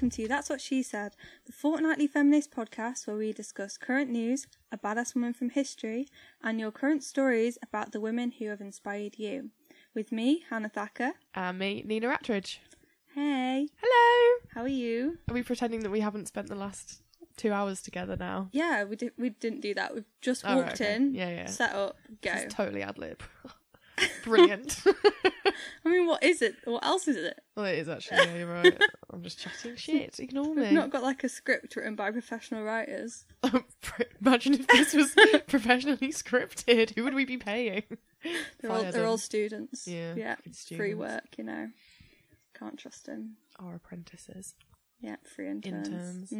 welcome to That's What She Said, the fortnightly feminist podcast where we discuss current news, a badass woman from history, and your current stories about the women who have inspired you. With me, Hannah Thacker. And me, Nina Attridge. Hey. Hello. How are you? Are we pretending that we haven't spent the last 2 hours together now? Yeah, we didn't do that. We've just walked in, set up, go. It's totally ad-lib. Brilliant. I mean, what is it? What else is it? Well, it is actually, yeah, you're right. I'm just chatting shit. Ignore me. We've not got like a script written by professional writers. Imagine if this was professionally scripted. Who would we be paying? They're all students. Yeah, students. Free work, you know. Can't trust them. Our apprentices. Yeah, free interns.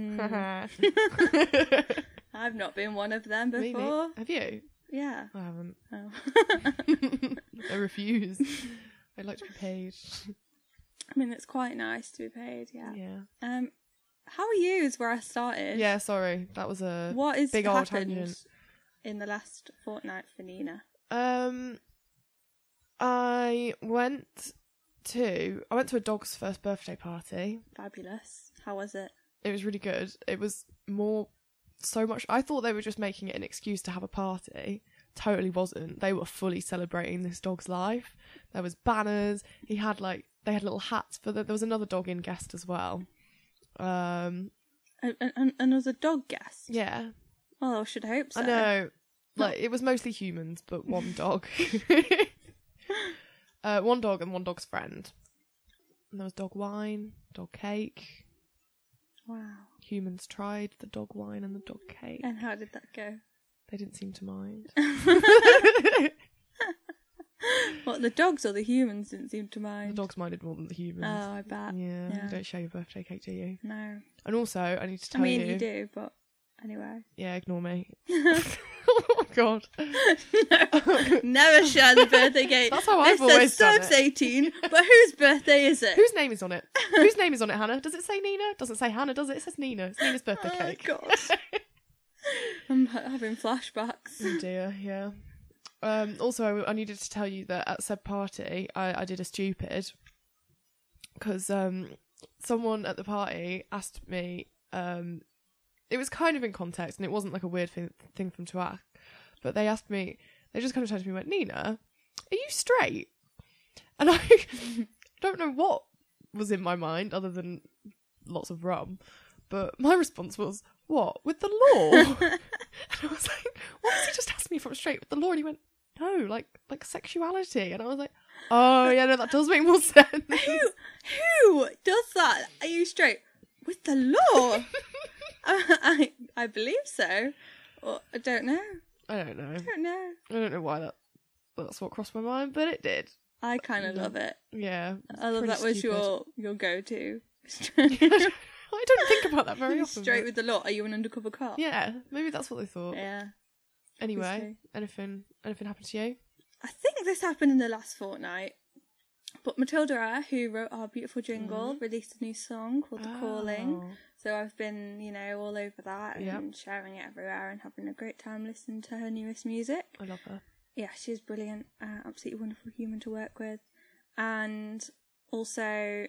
I've not been one of them before. Really? Have you? Yeah. I haven't. Oh. I refuse. I'd like to be paid. I mean, it's quite nice to be paid, yeah. Yeah. How are you is where I started. Yeah, sorry. That was a what is big old tangent. In the last fortnight for Nina? I went to a dog's first birthday party. Fabulous. How was it? It was really good. It was so much. I thought they were just making it an excuse to have a party. Totally wasn't. They were fully celebrating this dog's life. There was banners. They had little hats for there was another dog in guest as well. Another dog guest? Yeah. Well, I should hope so. I know. It was mostly humans, but one dog. One dog and one dog's friend. And there was dog wine, dog cake. Wow. Humans tried the dog wine and the dog cake. And how did that go? They didn't seem to mind. What, the dogs or the humans didn't seem to mind? The dogs minded more than the humans. Oh, I bet. Yeah. You don't share your birthday cake, do you? No. And also, I need to tell you... you do, but anyway. Yeah, ignore me. Oh my god. No, never share the birthday cake. That's how I've always done it. 18, but whose birthday is it? Whose name is on it? Whose name is on it, Hannah? Does it say Nina? Doesn't say Hannah, does it? It says Nina. It's Nina's birthday cake. Oh god. I'm having flashbacks. Oh dear, yeah. Also, I needed to tell you that at said party, I did a stupid. Because someone at the party asked me... it was kind of in context, and it wasn't like a weird thing for them to ask. But they asked me... They just kind of turned to me and went, Nina, are you straight? And I don't know what was in my mind, other than lots of rum. But my response was, what? With the law? And I was like, what does he just ask me if I'm straight with the law? And he went, no, like sexuality. And I was like, oh, yeah, no, that does make more sense. Who does that? Are you straight? With the law? I believe so. Or, I don't know. I don't know. I don't know why that's what crossed my mind, but it did. I kind of love it. Yeah. I love that was your go-to. I don't think about that very often. Straight with the law. Are you an undercover cop? Yeah, maybe that's what they thought. Yeah. Anyway, anything happened to you? I think this happened in the last fortnight. But Matilda Eyre, who wrote our beautiful jingle, released a new song called The Calling. So I've been, all over that and sharing it everywhere and having a great time listening to her newest music. I love her. Yeah, she's brilliant. Absolutely wonderful human to work with. And also,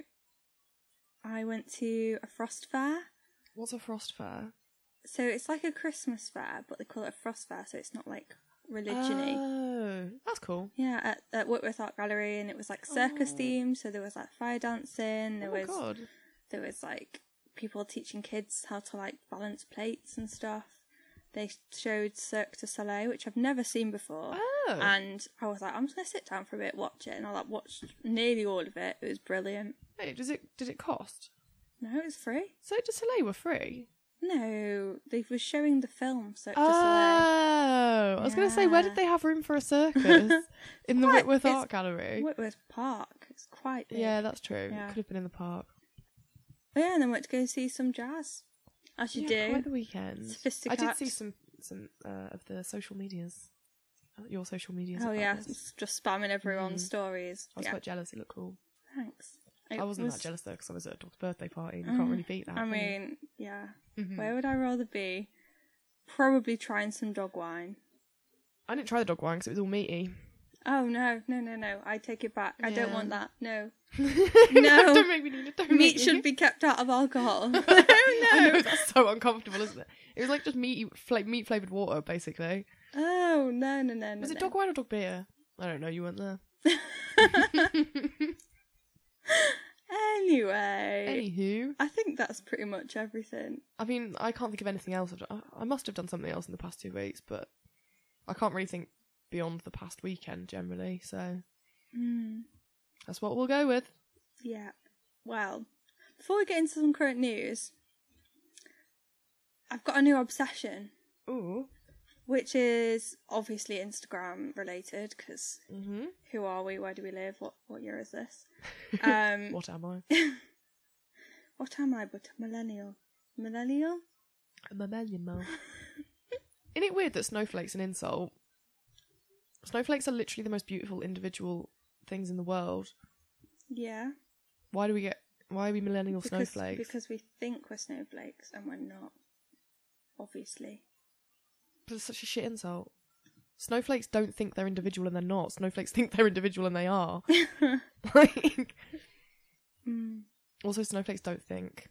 I went to a frost fair. What's a frost fair? So it's like a Christmas fair, but they call it a frost fair, so it's not like religion-y. Oh, that's cool. Yeah, at Whitworth Art Gallery, and it was like circus themed, so there was like fire dancing, there was like people teaching kids how to like balance plates and stuff. They showed Cirque du Soleil, which I've never seen before. Oh. And I was like, I'm just going to sit down for a bit, watch it. And I watched nearly all of it. It was brilliant. Hey, did it cost? No, it was free. Cirque du Soleil were free? No, they were showing the film Cirque du Soleil. Oh, I was going to say, where did they have room for a circus? In the Whitworth Art Gallery? Whitworth Park. It's quite big. Yeah, that's true. Yeah. It could have been in the park. Oh, yeah, and then went to go see some jazz. As you do. Quite the weekend. I did see some of the social medias. Your social medias. Oh, yeah, just spamming everyone's stories. I was quite jealous. It looked cool. Thanks. I wasn't that jealous though, because I was at a dog's birthday party and you can't really beat that. I mean, yeah. Where would I rather be? Probably trying some dog wine. I didn't try the dog wine because it was all meaty. Oh, no. I take it back. I don't want that. No. No. Don't make me, Nina. Meat should be kept out of alcohol. No. I know, that's so uncomfortable, isn't it? It was like just meat-flavoured water, basically. Oh, no. Was it dog wine or dog beer? I don't know, you weren't there. Anywho, I think that's pretty much everything. I mean, I can't think of anything else. I must have done something else in the past 2 weeks, but I can't really think beyond the past weekend generally, so that's what we'll go with. Yeah. Well, before we get into some current news, I've got a new obsession. Ooh. Which is obviously Instagram related, because who are we? Where do we live? What year is this? What am I? What am I but a millennial? Millennial? A millennial. Isn't it weird that snowflake's an insult? Snowflakes are literally the most beautiful individual things in the world. Yeah. Why are we millennial snowflakes? Because we think we're snowflakes and we're not. Obviously. But it's such a shit insult. Snowflakes don't think they're individual and they're not. Snowflakes think they're individual and they are. Like, Also, snowflakes don't think.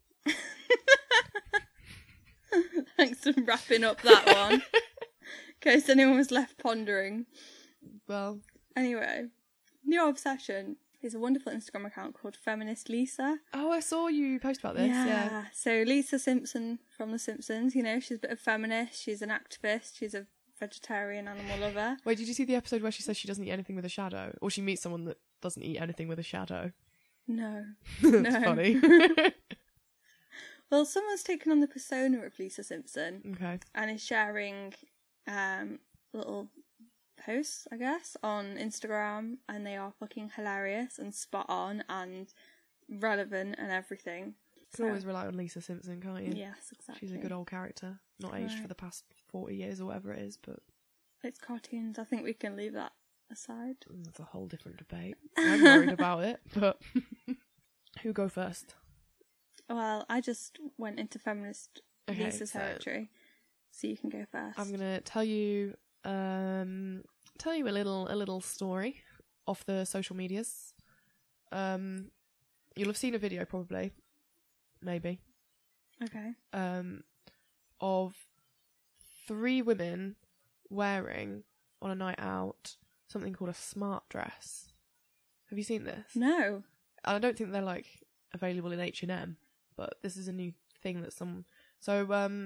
Thanks for wrapping up that one. In case anyone was left pondering. Well. Anyway, new obsession is a wonderful Instagram account called Feminist Lisa. Oh, I saw you post about this. Yeah. So Lisa Simpson from The Simpsons, you know, she's a bit of feminist, she's an activist, she's a vegetarian animal lover. Wait, did you see the episode where she says she doesn't eat anything with a shadow? Or she meets someone that doesn't eat anything with a shadow? No. That's funny. Well, someone's taken on the persona of Lisa Simpson. Okay. And is sharing little posts, I guess, on Instagram, and they are fucking hilarious and spot on and relevant and everything. You can always rely on Lisa Simpson, can't you? Yes, exactly. She's a good old character. Not aged for the past 40 years or whatever it is, but... It's cartoons. I think we can leave that aside. That's a whole different debate. I'm worried about it, but... Who go first? Well, I just went into feminist Lisa territory, so you can go first. I'm gonna tell you a little story off the social medias. You'll have seen a video probably, maybe. Okay. Of 3 women wearing on a night out something called a smart dress. Have you seen this? No. I don't think they're like available in H&M, but this is a new thing that some. So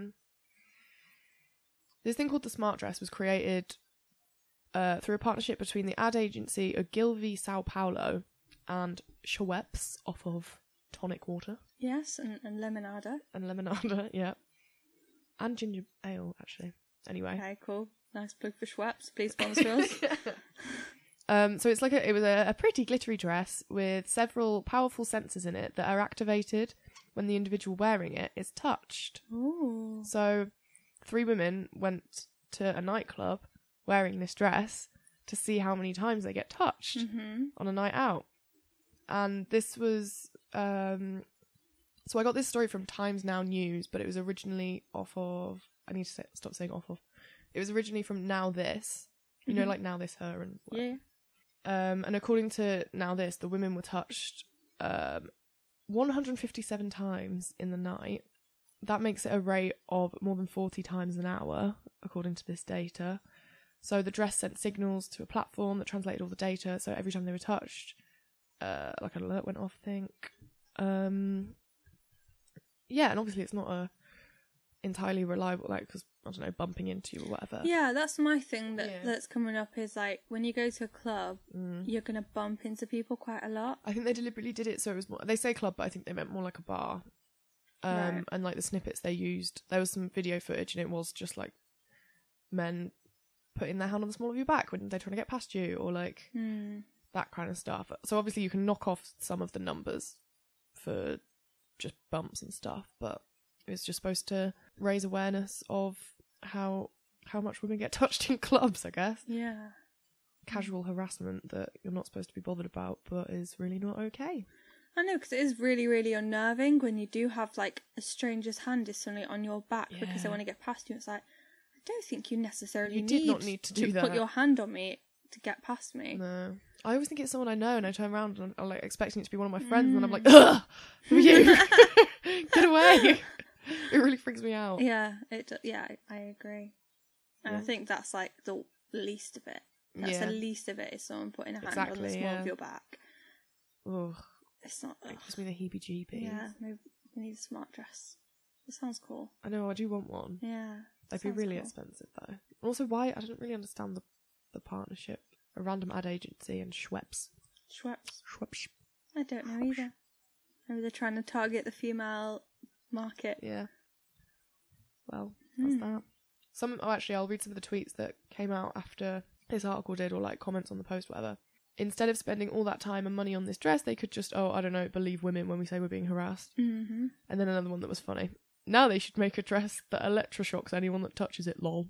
this thing called the smart dress was created through a partnership between the ad agency Ogilvy Sao Paulo and Schweppes off of tonic water. Yes, and lemonada. And lemonada, yeah. And ginger ale, actually. Anyway. Okay, cool. Nice plug for Schweppes. Please sponsor us. So it's like it was a pretty glittery dress with several powerful sensors in it that are activated when the individual wearing it is touched. Ooh. So 3 women went to a nightclub wearing this dress to see how many times they get touched on a night out. And this was... so I got this story from Times Now News, but it was originally off of... I need to stop saying off of. It was originally from Now This. You know, like Now This Her and... Yeah. And according to Now This, the women were touched 157 times in the night. That makes it a rate of more than 40 times an hour, according to this data. So the dress sent signals to a platform that translated all the data. So every time they were touched, like an alert went off, I think. Yeah, and obviously it's not a entirely reliable, like, because, I don't know, bumping into you or whatever. Yeah, that's my thing that's coming up is, like, when you go to a club, you're going to bump into people quite a lot. I think they deliberately did it so it was more... They say club, but I think they meant more like a bar. Right. And, like, the snippets they used, there was some video footage and it was just, like, men putting their hand on the small of your back when they're trying to get past you or, like, that kind of stuff. So, obviously, you can knock off some of the numbers for just bumps and stuff, but it's just supposed to raise awareness of how much women get touched in clubs, I guess. Yeah. Casual harassment that you're not supposed to be bothered about, but is really not okay. I know, because it is really, really unnerving when you do have, like, a stranger's hand is suddenly on your back because they want to get past you. It's like, I don't think you necessarily did not need to do that. put your hand on me to get past me. No. I always think it's someone I know, and I turn around and I'm like expecting it to be one of my friends, and I'm like, ugh, who are you? Get away. It really freaks me out. Yeah, I agree. And I think that's like the least of it. That's the least of it, is someone putting a hand on the small of your back. Ugh. It's not. It gives me the heebie-jeebies. Yeah, maybe we need a smart dress. It sounds cool. I know, I do want one. Yeah. They'd be really expensive though. Also, why? I don't really understand the partnership. A random ad agency and Schweppes. Schweppes. I don't know either. Maybe they're trying to target the female market. Yeah. Well, that's that. Actually, I'll read some of the tweets that came out after this article did, or like comments on the post, whatever. Instead of spending all that time and money on this dress, they could just, believe women when we say we're being harassed. Mm-hmm. And then another one that was funny. Now they should make a dress that electroshocks anyone that touches it, lol.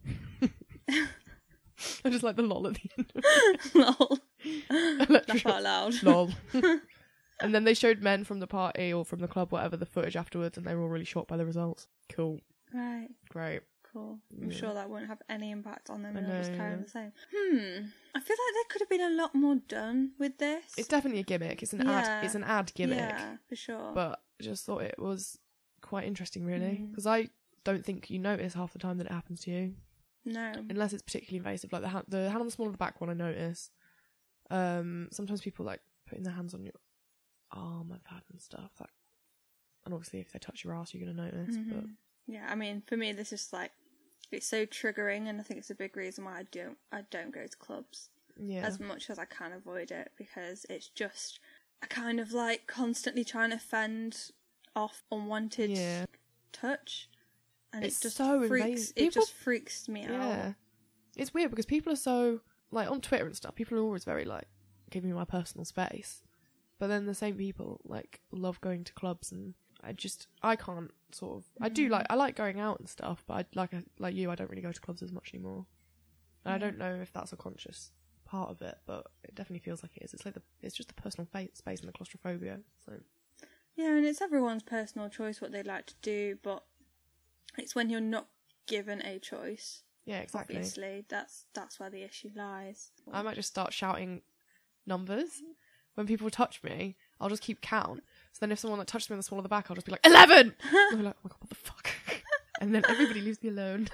I just like the lol at the end. Lol. Laugh out loud. Lol. And then they showed men from the party or from the club, whatever, the footage afterwards, and they were all really shocked by the results. Cool. Right. Great. Cool. I'm sure that won't have any impact on them, and they'll just carry on the same. I feel like there could have been a lot more done with this. It's definitely a gimmick. It's an ad. It's an ad gimmick. Yeah, for sure. But I just thought it was quite interesting, really, because I don't think you notice half the time that it happens to you. No. Unless it's particularly invasive, like the hand on the small of the back one. I notice. Sometimes people like putting their hands on your arm, I've had, and stuff. Like, and obviously, if they touch your ass, you're gonna notice. But yeah, I mean, for me, this is like, it's so triggering, and I think it's a big reason why I don't go to clubs as much as I can avoid it, because it's just a kind of like constantly trying to fend off unwanted touch, and it's it just so freaks. invasive. It just freaks me out. Yeah, it's weird because people are so like on Twitter and stuff. People are always very like giving me my personal space, but then the same people like love going to clubs, and I can't sort of. I like going out and stuff, but like you, I don't really go to clubs as much anymore. And I don't know if that's a conscious part of it, but it definitely feels like it is. It's like it's just the personal space and the claustrophobia. So yeah, and it's everyone's personal choice what they like to do, but it's when you're not given a choice. Yeah, exactly. Obviously, that's where the issue lies. I might just start shouting numbers when people touch me. I'll just keep count. So then if someone that touches me on the small of the back, I'll just be like, 11! And I'm like, oh my god, what the fuck? And then everybody leaves me alone.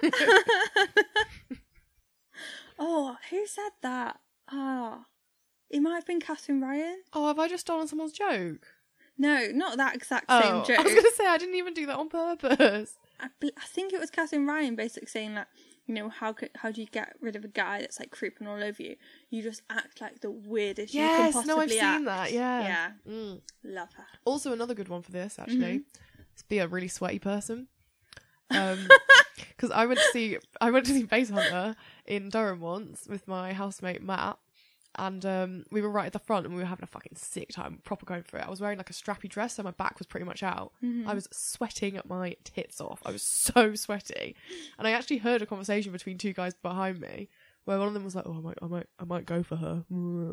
Oh, who said that? It might have been Catherine Ryan. Oh, have I just stolen someone's joke? No, not that exact same joke. I was going to say, I didn't even do that on purpose. I think it was Catherine Ryan basically saying that, you know, how do you get rid of a guy that's like creeping all over you? You just act like the weirdest you can possibly I've seen that, yeah. Love her. Also, another good one for this, actually, is be a really sweaty person. Because I went to see Base Hunter in Durham once with my housemate Matt, and we were right at the front, and we were having a fucking sick time, proper going for it. I was wearing like a strappy dress, so my back was pretty much out. I was sweating my tits off. I was so sweaty, and I actually heard a conversation between two guys behind me where one of them was like, "Oh, I might go for her."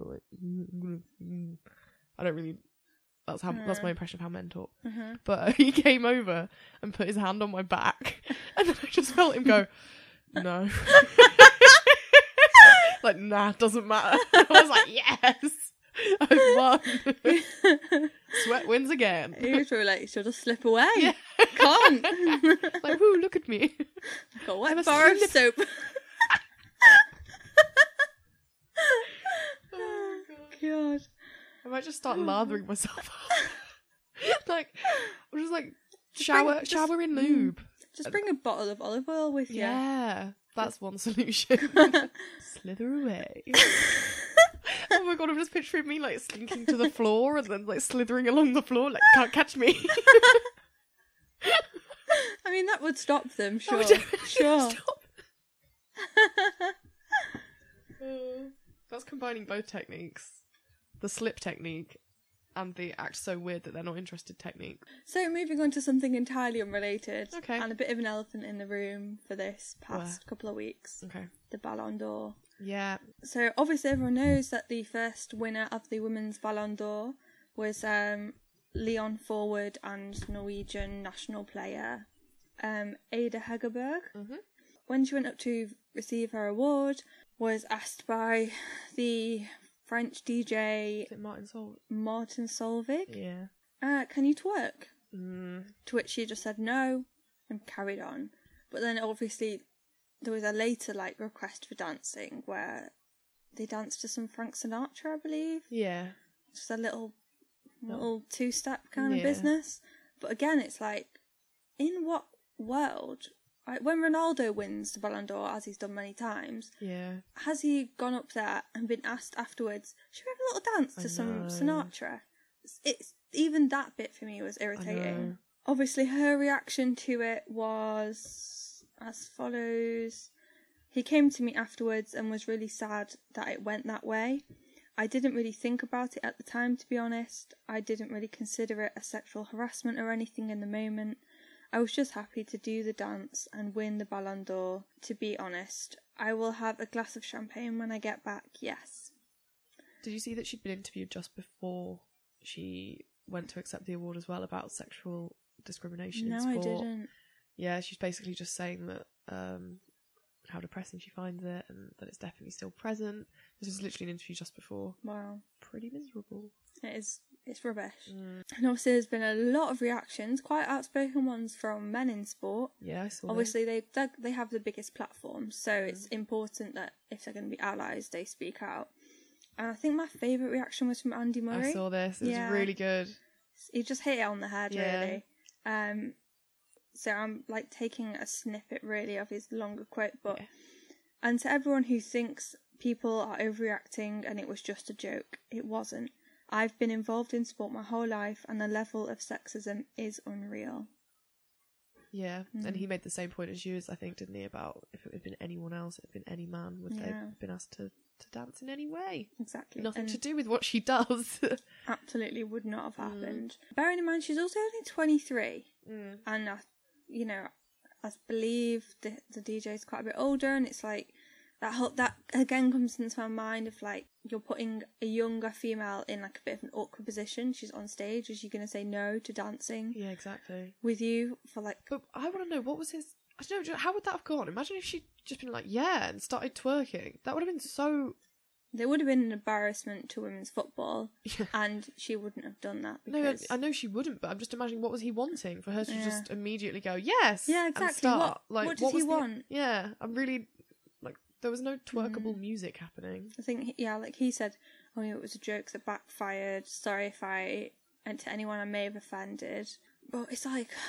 I don't really. That's my impression of how men talk. But he came over and put his hand on my back, and then I just felt him go, "No." Like, nah, doesn't matter. I was like, yes, I've won. Sweat wins again. You were like, you should just slip away. Yeah. Can't. Like, whoo, look at me. Got a wet bar of soap. Oh, God. I might just start lathering myself up. Like, I'm just like, shower in lube. Just bring a bottle of olive oil with you. Yeah, that's one solution. Slither away. Oh my god, I'm just picturing me like slinking to the floor and then like slithering along the floor, like, can't catch me. I mean, that would stop them, sure. Sure. Stop. That's combining both techniques. The slip technique and the act so weird that they're not interested technique. So moving on to something entirely unrelated. Okay. And a bit of an elephant in the room for this past couple of weeks. Okay. The Ballon d'Or. Yeah. So obviously everyone knows that the first winner of the Women's Ballon d'Or was Lyon forward and Norwegian national player Ada Hegerberg. When she went up to receive her award, was asked by the French DJ... Is it Martin Solveig? Yeah. Can you twerk? To which she just said no and carried on. But then obviously there was a later request for dancing where they danced to some Frank Sinatra, I believe. Yeah. Just a little two-step kind of business. But again, it's in what world? When Ronaldo wins the Ballon d'Or, as he's done many times, has he gone up there and been asked afterwards, should we have a little dance to some Sinatra? It's even that bit for me was irritating. Obviously, her reaction to it was as follows. He came to me afterwards and was really sad that it went that way. I didn't really think about it at the time, to be honest. I didn't really consider it a sexual harassment or anything in the moment. I was just happy to do the dance and win the Ballon d'Or. To be honest, I will have a glass of champagne when I get back, yes. Did you see that she'd been interviewed just before she went to accept the award as well about sexual discrimination in sport? No, I didn't. Yeah, she's basically just saying that how depressing she finds it and that it's definitely still present. This was literally an interview just before. Wow. Pretty miserable. It is. It's rubbish. And obviously there's been a lot of reactions, quite outspoken ones from men in sport. Yeah, I saw obviously they have the biggest platform, so it's important that if they're going to be allies, they speak out. And I think my favourite reaction was from Andy Murray. I saw this. It was really good. He just hit it on the head, really. So I'm taking a snippet really of his longer quote, but and to everyone who thinks people are overreacting and it was just a joke, it wasn't. I've been involved in sport my whole life and the level of sexism is unreal. Yeah, and he made the same point as you, I think, didn't he, about if it had been anyone else, it had been any man, would they have been asked to dance in any way? Exactly. Nothing to do with what she does. Absolutely would not have happened. Bearing in mind, she's also only 23. And, I believe the DJ is quite a bit older, and it's that again comes into my mind of you're putting a younger female in a bit of an awkward position. She's on stage. Is she going to say no to dancing? Yeah, exactly. With you for But I want to know, what was his... I don't know, how would that have gone? Imagine if she'd just been and started twerking. That would have been so... There would have been an embarrassment to women's football, and she wouldn't have done that. Because... No, I know she wouldn't, but I'm just imagining, what was he wanting? For her to just immediately go, yes! Yeah, exactly. And start. What does he want? Yeah, I'm really... there was no twerkable music happening. I think, he said, it was a joke that backfired. Sorry if and to anyone I may have offended. But it's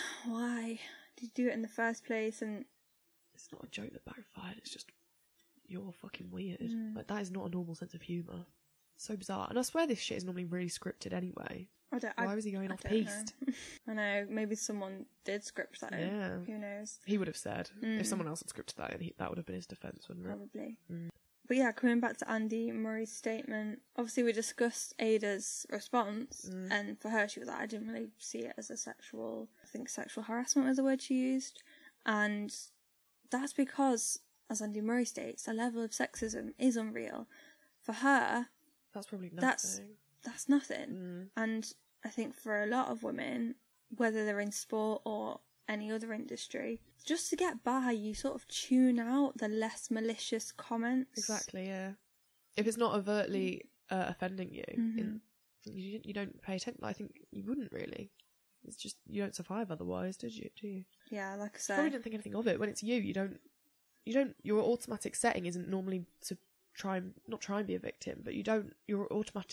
why did you do it in the first place? And it's not a joke that backfired, it's just, you're fucking weird. That is not a normal sense of humour. So bizarre. And I swear this shit is normally really scripted anyway. Why was he going off piste? I know, maybe someone did script that in. Who knows? He would have said. If someone else had scripted that in, that would have been his defence, wouldn't it? Probably. But yeah, coming back to Andy Murray's statement, obviously we discussed Ada's response, and for her she was I didn't really see it as a sexual... I think sexual harassment was the word she used. And that's because, as Andy Murray states, the level of sexism is unreal. For her... That's probably nothing. That's nothing. And I think for a lot of women, whether they're in sport or any other industry, just to get by, you sort of tune out the less malicious comments. Exactly, yeah. If it's not overtly offending you, you don't pay attention. I think you wouldn't really. It's just, you don't survive otherwise, do you? Yeah, like I said. You probably don't think anything of it. When it's you don't, your automatic setting isn't normally to not try and be a victim, but your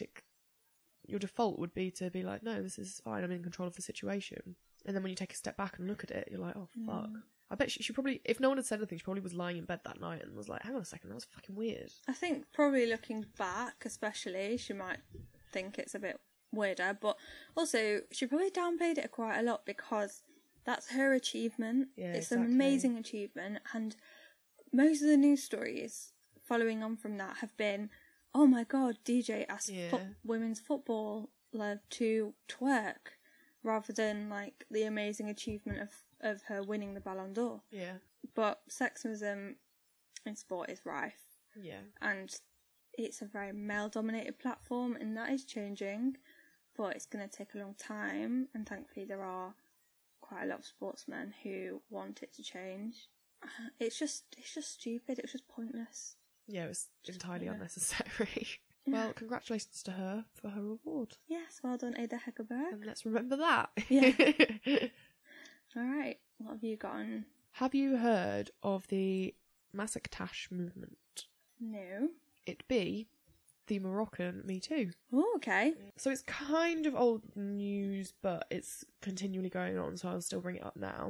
default would be to be no, this is fine, I'm in control of the situation. And then when you take a step back and look at it, you're oh fuck. I bet she probably, if no one had said anything, she probably was lying in bed that night and was hang on a second, that was fucking weird. I think probably looking back, especially, she might think it's a bit weirder, but also she probably downplayed it quite a lot because that's her achievement. Yeah, it's an amazing achievement, and most of the news stories following on from that have been, oh my god, DJ asked women's football to twerk, rather than the amazing achievement of her winning the Ballon d'Or. Yeah. But sexism in sport is rife. Yeah. And it's a very male-dominated platform, and that is changing, but it's going to take a long time, and thankfully there are quite a lot of sportsmen who want it to change. It's just stupid. It's just pointless. Yeah, it was entirely unnecessary. Well, congratulations to her for her reward. Yes, well done, Ada Hegerberg. And let's remember that. Yeah. All right, what have you got on? Have you heard of the Masaktash movement? No. It be the Moroccan Me Too. Oh, okay. So it's kind of old news, but it's continually going on, so I'll still bring it up now.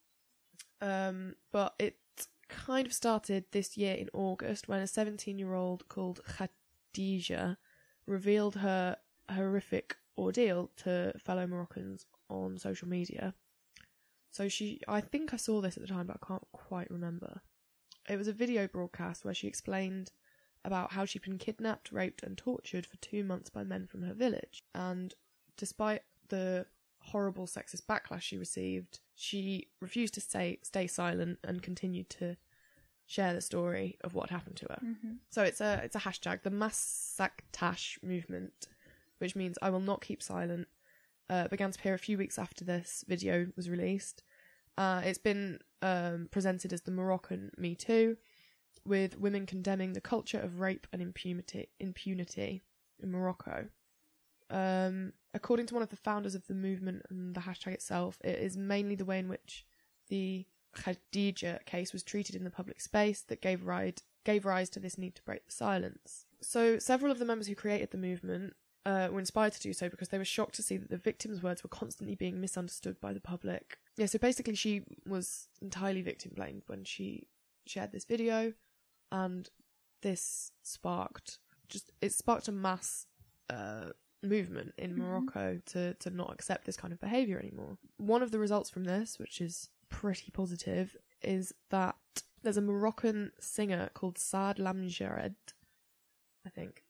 But it kind of started this year in August when a 17-year-old called Khadija revealed her horrific ordeal to fellow Moroccans on social media. So I think I saw this at the time, but I can't quite remember. It was a video broadcast where she explained about how she'd been kidnapped, raped and tortured for 2 months by men from her village. And despite the horrible sexist backlash she received, she refused to stay silent and continued to share the story of what happened to her. Mm-hmm. So it's a hashtag, the Masaktash movement, which means I will not keep silent. Began to appear a few weeks after this video was released. It's been presented as the Moroccan Me Too, with women condemning the culture of rape and impunity in Morocco. According to one of the founders of the movement and the hashtag itself, it is mainly the way in which the Khadija case was treated in the public space that gave rise to this need to break the silence. So several of the members who created the movement were inspired to do so because they were shocked to see that the victim's words were constantly being misunderstood by the public. Yeah, so basically she was entirely victim blamed when she shared this video, and this sparked a mass movement in Morocco to not accept this kind of behaviour anymore. One of the results from this, which is pretty positive, is that there's a Moroccan singer called Saad Lamjared, I think.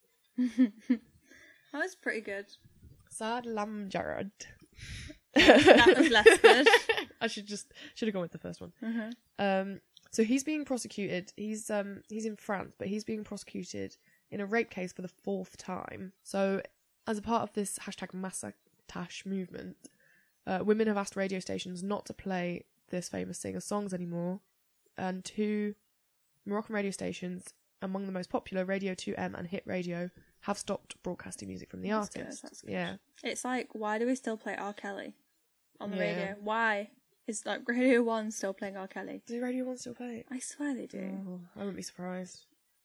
That was pretty good. Saad Lamjared. That was less good. I should have gone with the first one. Mm-hmm. So he's being prosecuted. He's in France, but he's being prosecuted in a rape case for the 4th time. So as a part of this hashtag Masaktash movement, women have asked radio stations not to play this famous singer's songs anymore, and 2 Moroccan radio stations, among the most popular, Radio 2M and Hit Radio, have stopped broadcasting music from the artist. That's good. Yeah. It's like, why do we still play R. Kelly on the radio? Why is like Radio 1 still playing R. Kelly? Do Radio 1 still play it? I swear they do. Oh, I wouldn't be surprised.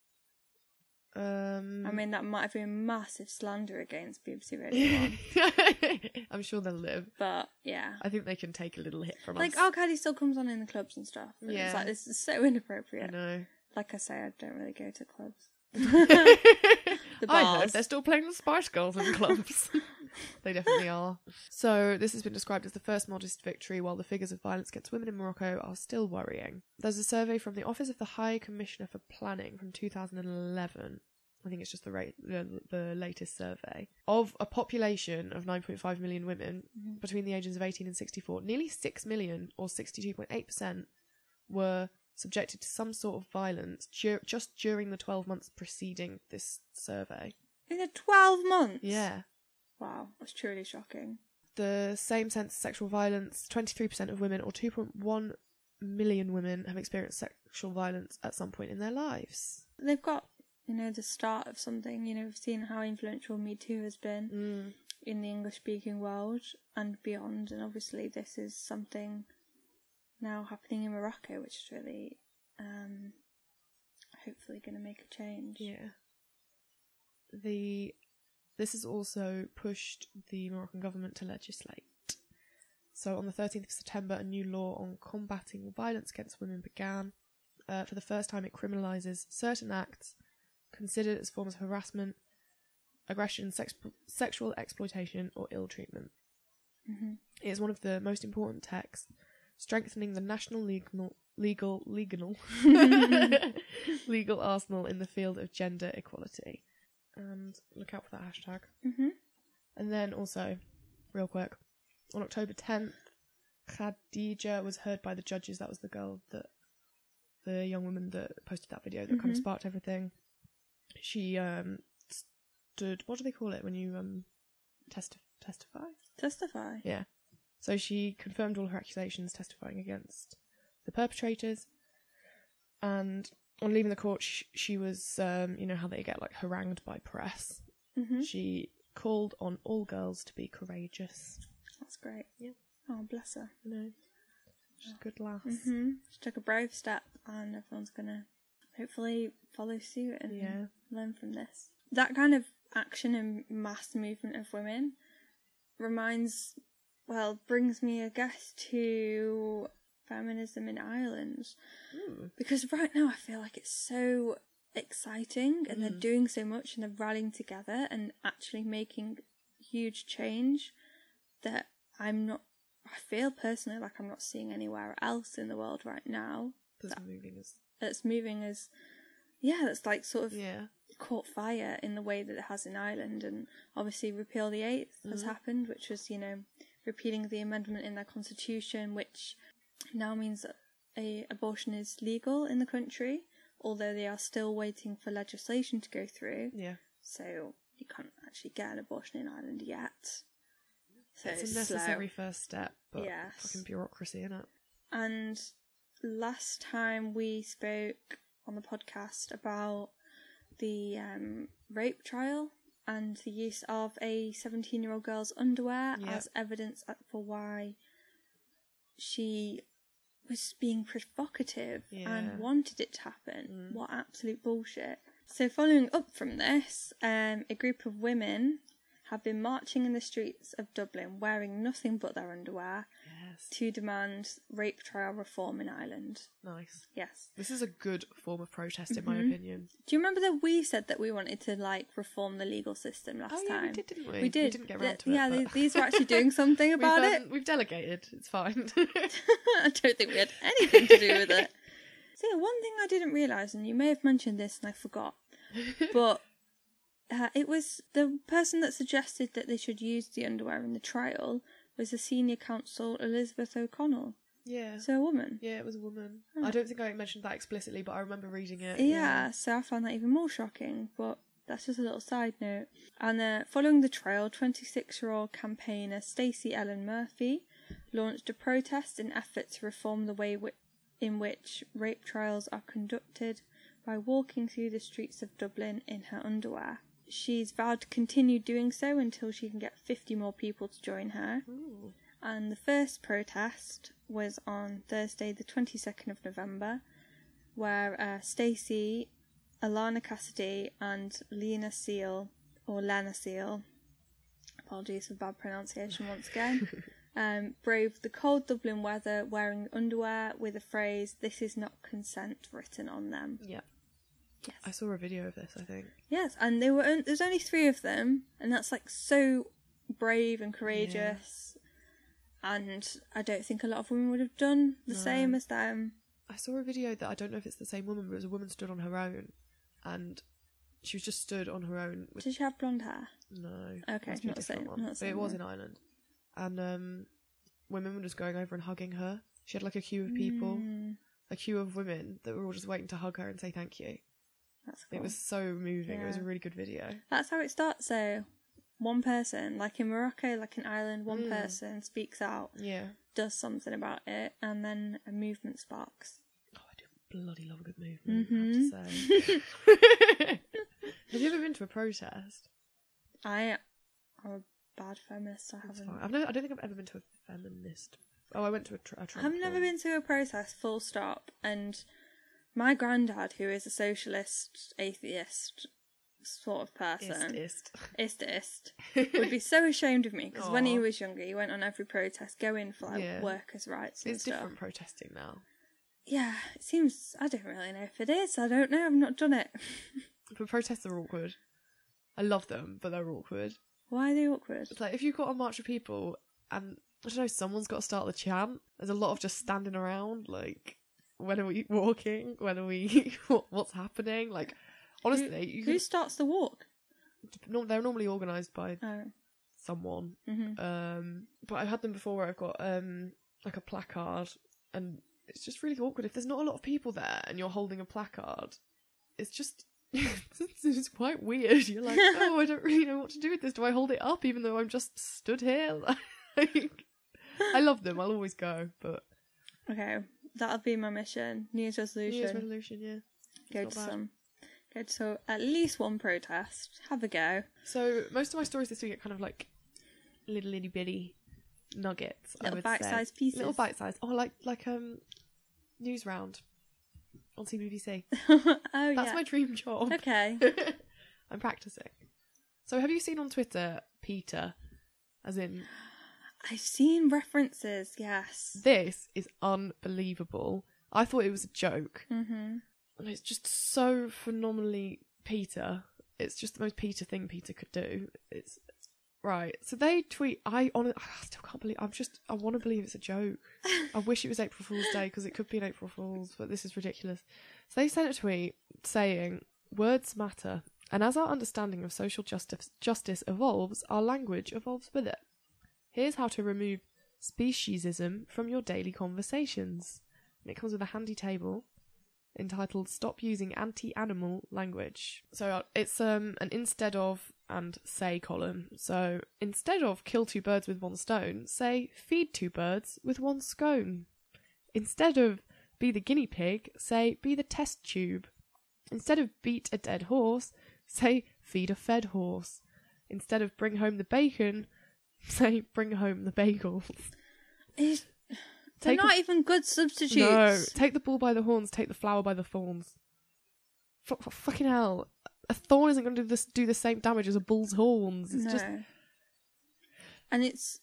I mean, that might have been massive slander against BBC Radio 1. I'm sure they'll live. But, yeah. I think they can take a little hit from us. Like, R. Kelly still comes on in the clubs and stuff. And it's like, this is so inappropriate. I know. Like I say, I don't really go to clubs. I heard they're still playing the Spice Girls in clubs. They definitely are. So this has been described as the first modest victory, while the figures of violence against women in Morocco are still worrying. There's a survey from the Office of the High Commissioner for Planning from 2011. I think it's just the latest survey. Of a population of 9.5 million women between the ages of 18 and 64, nearly 6 million, or 62.8%, were subjected to some sort of violence just during the 12 months preceding this survey. In the 12 months? Yeah. Wow, that's truly shocking. The same-sex sexual violence, 23% of women, or 2.1 million women, have experienced sexual violence at some point in their lives. They've got, the start of something. We've seen how influential Me Too has been in the English-speaking world and beyond, and obviously this is something now happening in Morocco, which is really hopefully going to make a change. Yeah. This has also pushed the Moroccan government to legislate. So on the 13th of September, a new law on combating violence against women began. For the first time, it criminalises certain acts considered as forms of harassment, aggression, sexual exploitation or ill treatment. Mm-hmm. It is one of the most important texts strengthening the national legal arsenal in the field of gender equality. And look out for that hashtag. Mm-hmm. And then also, real quick, on October 10th, Khadija was heard by the judges. That was the young woman that posted that video that kind of sparked everything. She stood, what do they call it when you testify? Testify? Yeah. So she confirmed all her accusations, testifying against the perpetrators. And on leaving the court, she was, you know how they get like harangued by press. Mm-hmm. She called on all girls to be courageous. That's great. Yeah. Oh, bless her. No, she's a good lass. Mm-hmm. She took a brave step, and everyone's gonna hopefully follow suit and learn from this. That kind of action and mass movement of women brings me, I guess, to feminism in Ireland. Because right now I feel like it's so exciting, and they're doing so much, and they're rallying together and actually making huge change that I feel personally like I'm not seeing anywhere else in the world right now. That's like sort of caught fire in the way that it has in Ireland. And obviously Repeal the 8th has happened, which was, you know, repealing the amendment in their constitution, which now means that abortion is legal in the country, although they are still waiting for legislation to go through. Yeah. So you can't actually get an abortion in Ireland yet. So it's a necessary first step, but fucking bureaucracy, innit? And last time we spoke on the podcast about the rape trial and the use of a 17-year-old girl's underwear as evidence for why she was being provocative and wanted it to happen. What absolute bullshit. So following up from this, a group of women have been marching in the streets of Dublin wearing nothing but their underwear to demand rape trial reform in Ireland. Nice. Yes. This is a good form of protest, in my opinion. Do you remember that we said that we wanted to, like, reform the legal system last time? We did, didn't we? We did. We didn't get around to it. Yeah, these were actually doing something about it. We've delegated. It's fine. I don't think we had anything to do with it. So yeah, one thing I didn't realise, and you may have mentioned this and I forgot, but it was the person that suggested that they should use the underwear in the trial was the senior counsel Elizabeth O'Connell. Yeah. So a woman. Yeah, it was a woman. Oh. I don't think I mentioned that explicitly, but I remember reading it. Yeah, so I found that even more shocking, but that's just a little side note. And following the trial, 26-year-old campaigner Stacey Ellen Murphy launched a protest in effort to reform the way in which rape trials are conducted by walking through the streets of Dublin in her underwear. She's vowed to continue doing so until she can get 50 more people to join her. Ooh. And the first protest was on Thursday the 22nd of November, where Stacey, Alana Cassidy and Lena Seal, apologies for bad pronunciation once again, braved the cold Dublin weather wearing underwear with the phrase, "This is not consent," written on them. Yeah. Yes. I saw a video of this, I think. Yes, and there's only 3 of them, and that's like so brave and courageous. Yeah. And I don't think a lot of women would have done the same as them. I saw a video that I don't know if it's the same woman, but it was a woman stood on her own, and she was just stood on her own. Did she have blonde hair? No. Okay, not the same one. But it was in Ireland. And women were just going over and hugging her. She had like a queue of people, a queue of women that were all just waiting to hug her and say thank you. That's cool. It was so moving. Yeah. It was a really good video. That's how it starts, though. One person, like in Morocco, like in Ireland, one person speaks out, does something about it, and then a movement sparks. Oh, I do bloody love a good movement, I have to say. Have you ever been to a protest? I'm a bad feminist. I haven't. I don't think I've ever been to a feminist. Oh, I went to a Trump I've never been to a protest, full stop, and my granddad, who is a socialist, atheist sort of person, istist, would be so ashamed of me, because when he was younger, he went on every protest, going for like workers' rights and stuff. It's different protesting now. Yeah, it seems, I don't really know if it is, I don't know, I've not done it. But protests are awkward. I love them, but they're awkward. Why are they awkward? It's like, if you've got a march of people, and, I don't know, someone's got to start the chant, there's a lot of just standing around, like, when are we walking? When are we, what's happening? Like, honestly... Who starts the walk? They're normally organised by someone. But I've had them before where I've got, like, a placard, and it's just really awkward. If there's not a lot of people there, and you're holding a placard, it's just... it's quite weird. You're like, oh, I don't really know what to do with this. Do I hold it up even though I'm just stood here? Like, I love them. I'll always go, but... Okay, that'll be my mission. New Year's resolution. Yeah. Go to at least one protest. Have a go. So most of my stories this week are kind of like little itty bitty nuggets. Little bite-sized pieces. Little bite-sized. Oh, like News Round on CBBC. That's my dream job. Okay. I'm practicing. So have you seen on Twitter Peter, as in... I've seen references, yes. This is unbelievable. I thought it was a joke. Mm-hmm. And it's just so phenomenally Peter. It's just the most Peter thing Peter could do. It's right. So they tweet. I still can't believe. I want to believe it's a joke. I wish it was April Fool's Day because it could be an April Fool's, but this is ridiculous. So they sent a tweet saying, "Words matter, and as our understanding of social justice evolves, our language evolves with it. Here's how to remove speciesism from your daily conversations." And it comes with a handy table entitled "Stop Using Anti-Animal Language." So it's an instead of and say column. So instead of kill two birds with one stone, say feed two birds with one scone. Instead of be the guinea pig, say be the test tube. Instead of beat a dead horse, say feed a fed horse. Instead of bring home the bacon, say bring home the bagels. They're not even good substitutes. No, take the bull by the horns, take the flower by the thorns. Fucking hell. A thorn isn't going to do the same damage as a bull's horns. It's just... And it's...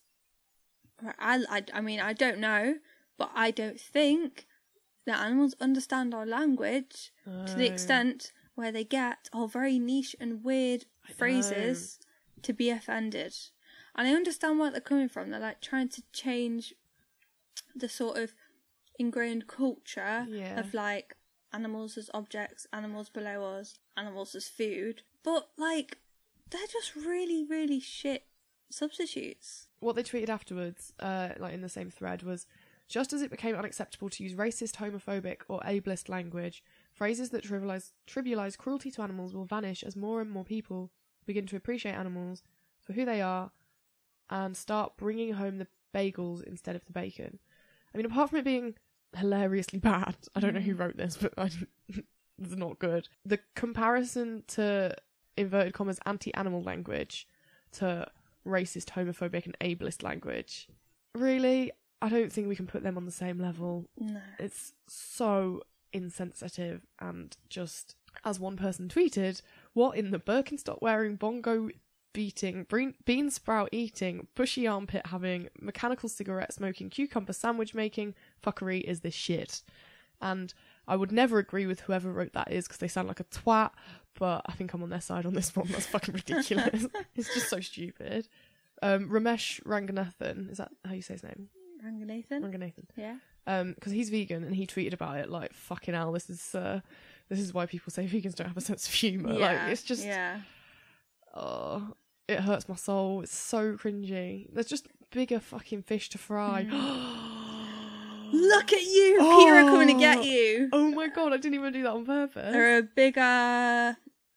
I mean, I don't know, but I don't think that animals understand our language to the extent where they get all very niche and weird phrases to be offended. And I understand where they're coming from. They're like trying to change the sort of ingrained culture of like animals as objects, animals below us, animals as food. But like, they're just really, really shit substitutes. What they tweeted afterwards, like in the same thread, was just as it became unacceptable to use racist, homophobic or ableist language, phrases that trivialise cruelty to animals will vanish as more and more people begin to appreciate animals for who they are and start bringing home the bagels instead of the bacon. I mean, apart from it being hilariously bad, I don't know who wrote this, but it's not good. The comparison to, inverted commas, anti-animal language to racist, homophobic and ableist language, really, I don't think we can put them on the same level. No. It's so insensitive and just, as one person tweeted, what in the Birkenstock wearing, bongo beating, bean sprout eating, bushy armpit having, mechanical cigarette smoking, cucumber sandwich making fuckery is this shit? And I would never agree with whoever wrote that is because they sound like a twat, but I think I'm on their side on this one. That's fucking ridiculous. It's just so stupid. Ramesh Ranganathan, is that how you say his name? Ranganathan. Yeah. Because he's vegan and he tweeted about it like, fucking hell, this is why people say vegans don't have a sense of humour. Yeah. Like, it's just... Yeah. Oh, it hurts my soul. It's so cringy. There's just bigger fucking fish to fry. Look at you, Kira coming to get you. Oh my god, I didn't even do that on purpose. There are bigger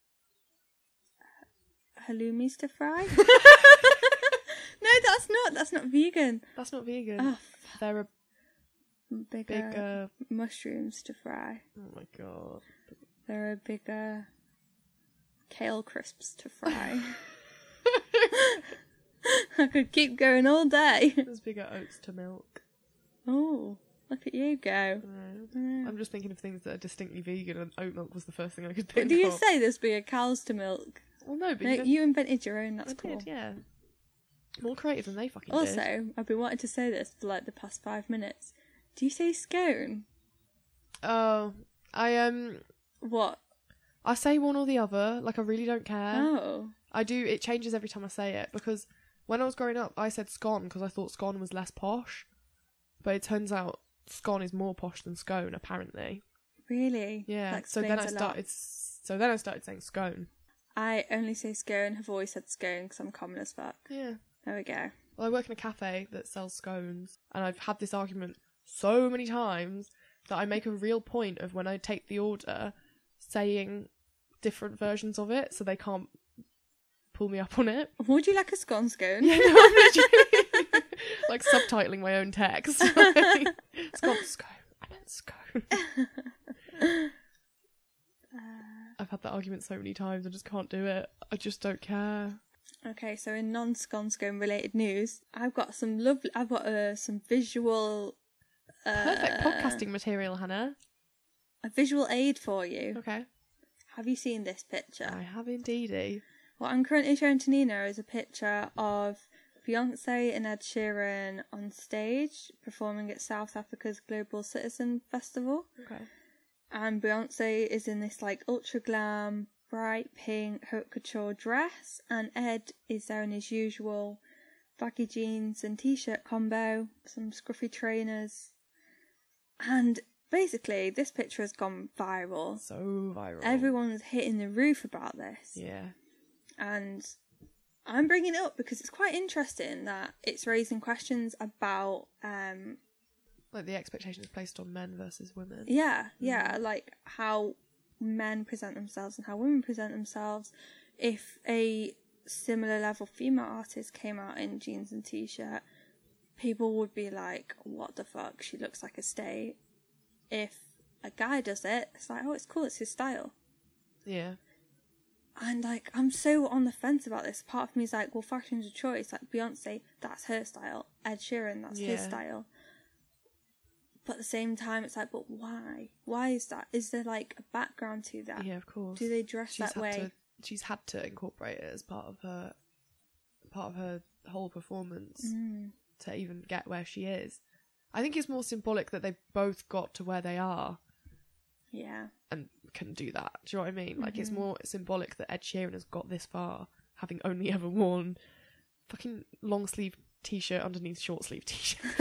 halloumis to fry. No, that's not vegan. That's not vegan. Oh, there are bigger mushrooms to fry. Oh my god. There are bigger kale crisps to fry. I could keep going all day. There's bigger oats to milk. Oh, look at you go. I'm just thinking of things that are distinctly vegan, and oat milk was the first thing I could think of. Do you say there's bigger cows to milk? Well, no, but you invented your own. That's cool. Did, yeah. More creative than they fucking did. Also, I've been wanting to say this for like the past 5 minutes. Do you say scone? Oh, What? I say one or the other. Like, I really don't care. Oh. I do. It changes every time I say it because when I was growing up, I said scone because I thought scone was less posh. But it turns out scone is more posh than scone, apparently. Really? Yeah. So then I started saying scone. I only say scone. Have always said scone because I'm common as fuck. Yeah. There we go. Well, I work in a cafe that sells scones, and I've had this argument so many times that I make a real point of when I take the order saying different versions of it so they can't pull me up on it. Would you like a scone? Yeah, no, I'm literally like subtitling my own text. Scone. I meant scone. I've had that argument so many times. I just can't do it. I just don't care. Okay, so in non-Scone related news, I've got some some visual... Perfect podcasting material, Hannah. A visual aid for you. Okay. Have you seen this picture? I have indeedy. What I'm currently showing to Nina is a picture of Beyonce and Ed Sheeran on stage performing at South Africa's Global Citizen Festival. Okay. And Beyonce is in this like ultra glam, bright pink haute couture dress, and Ed is there in his usual baggy jeans and t-shirt combo, some scruffy trainers. And basically, this picture has gone viral. So viral. Everyone's hitting the roof about this. Yeah. And I'm bringing it up because it's quite interesting that it's raising questions about... like the expectations placed on men versus women. Yeah, like how men present themselves and how women present themselves. If a similar level female artist came out in jeans and t-shirt, people would be like, what the fuck, she looks like a state. If a guy does it, it's like, oh, it's cool, it's his style. Yeah. And like, I'm so on the fence about this. Part of me is like, well, fashion's a choice. Like Beyonce, that's her style. Ed Sheeran, that's his style. But at the same time, it's like, but why? Why is that? Is there like a background to that? Yeah, of course. Do they dress that way? She's had to incorporate it as part of her whole performance to even get where she is. I think it's more symbolic that they both got to where they are. Yeah. And can do that. Do you know what I mean? Like, it's more symbolic that Ed Sheeran has got this far, having only ever worn fucking long sleeve t-shirt underneath short sleeve t-shirt.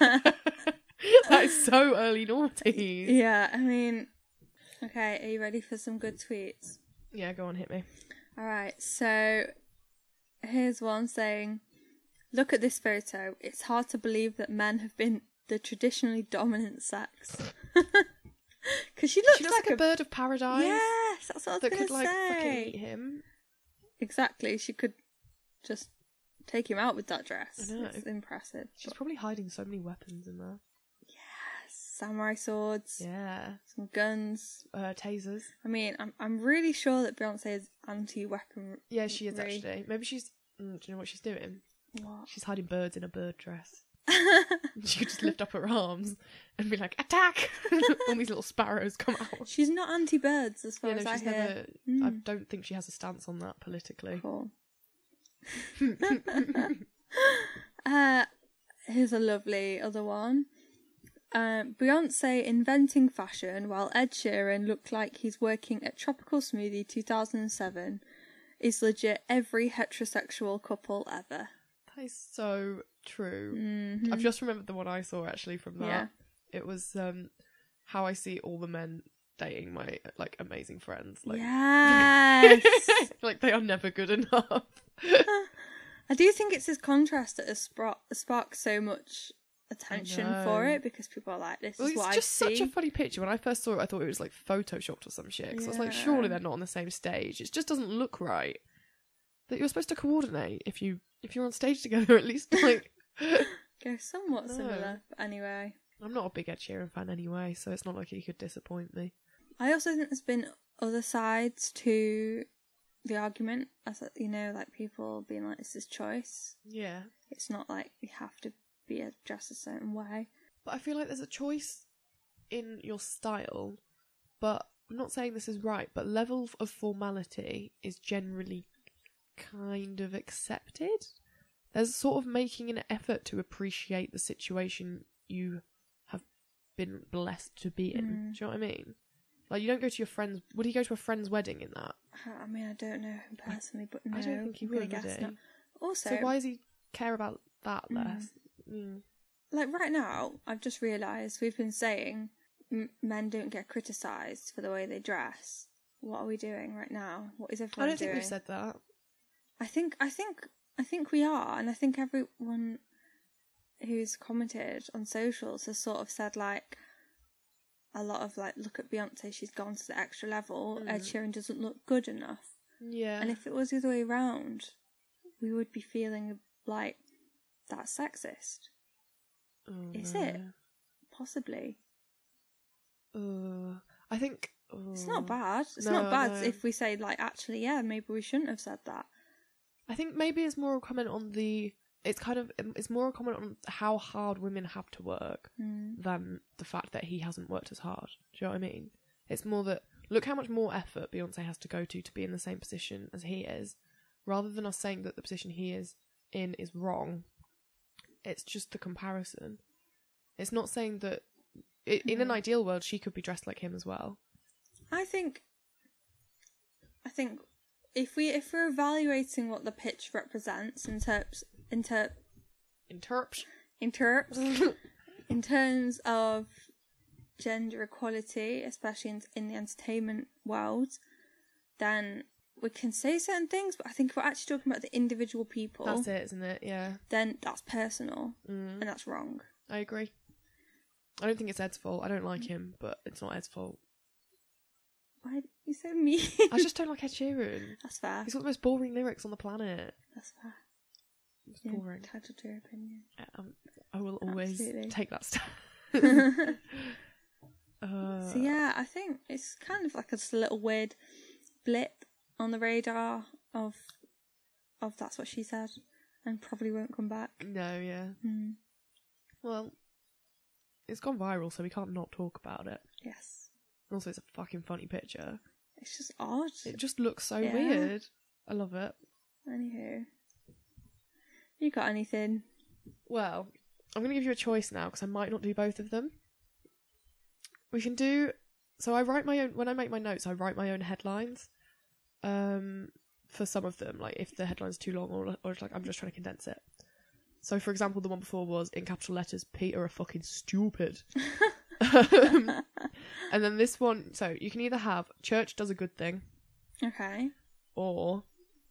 That is so early noughties. Yeah, I mean... Okay, are you ready for some good tweets? Yeah, go on, hit me. Alright, so... Here's one saying... Look at this photo. It's hard to believe that men have been the traditionally dominant sex. Because she looks like a bird of paradise. Yes, that's what I was going to say. That could, like, fucking eat him. Exactly, she could just take him out with that dress. I know. It's impressive. She's probably hiding so many weapons in there. Yes, samurai swords. Yeah. Some guns. Tasers. I mean, I'm really sure that Beyonce is anti-weaponry. Yeah, she is actually. Maybe she's... do you know what she's doing? What? She's hiding birds in a bird dress. She could just lift up her arms and be like, attack! All these little sparrows come out. She's not anti-birds as far as I hear. I don't think she has a stance on that politically. Cool. Here's a lovely other one. Beyonce inventing fashion while Ed Sheeran looked like he's working at Tropical Smoothie 2007 is legit every heterosexual couple ever. That is so true. Mm-hmm. I've just remembered the one I saw actually from that. Yeah. It was how I see all the men dating my like amazing friends. Like, yes! like they are never good enough. I do think it's this contrast that has sparked so much attention for it, because people are like, this is what I see. It's just such a funny picture. When I first saw it, I thought it was like photoshopped or some shit. Because I was like, surely they're not on the same stage. It just doesn't look right. That you're supposed to coordinate if you're on stage together, at least like go somewhat similar. But anyway, I'm not a big Ed Sheeran fan anyway, so it's not like he could disappoint me. I also think there's been other sides to the argument, as you know, like people being like, it's his choice. Yeah, it's not like you have to be dressed a certain way. But I feel like there's a choice in your style, but I'm not saying this is right, but level of formality is generally kind of accepted. There's sort of making an effort to appreciate the situation you have been blessed to be in. Do you know what I mean? Like, you don't go to your friend's... Would he go to a friend's wedding in that? I mean, I don't know him personally, but no. I don't think he would, would he? Also... So why does he care about that less? Like, right now, I've just realised we've been saying men don't get criticised for the way they dress. What are we doing right now? What is everyone doing? I don't think we've said that. I think we are, and I think everyone who's commented on socials has sort of said, like, a lot of, like, look at Beyonce, she's gone to the extra level, Ed Sheeran doesn't look good enough. Yeah. And if it was the other way around, we would be feeling like, that's sexist. Is it? Possibly. I think It's not bad. It's not bad if we say, like, actually, yeah, maybe we shouldn't have said that. I think maybe it's more a comment on it's more a comment on how hard women have to work than the fact that he hasn't worked as hard. Do you know what I mean? It's more that, look how much more effort Beyonce has to go to be in the same position as he is, rather than us saying that the position he is in is wrong. It's just the comparison. It's not saying that in an ideal world she could be dressed like him as well. I think if we're evaluating what the pitch represents in terms of gender equality, especially in the entertainment world, then we can say certain things, but I think if we're actually talking about the individual people, that's it, isn't it? Yeah. Then that's personal, and that's wrong. I agree. I don't think it's Ed's fault. I don't like him, but it's not Ed's fault. Why are you so mean? I just don't like Ed Sheeran. That's fair. He's got the most boring lyrics on the planet. That's fair. It's boring. Entitled to your opinion. I will always take that stand. So yeah, I think it's kind of like just a little weird blip on the radar of that's what she said, and probably won't come back. No, yeah. Well, it's gone viral, so we can't not talk about it. Yes. Also, it's a fucking funny picture. It's just odd. It just looks so weird. I love it. Anywho, you got anything? Well, I'm going to give you a choice now, because I might not do both of them. We can do... So I write my own... When I make my notes, I write my own headlines. For some of them, like if the headline's too long, or like I'm just trying to condense it. So, for example, the one before was, in capital letters, Peter are fucking stupid. And then this one, so you can either have Church does a good thing. Okay. Or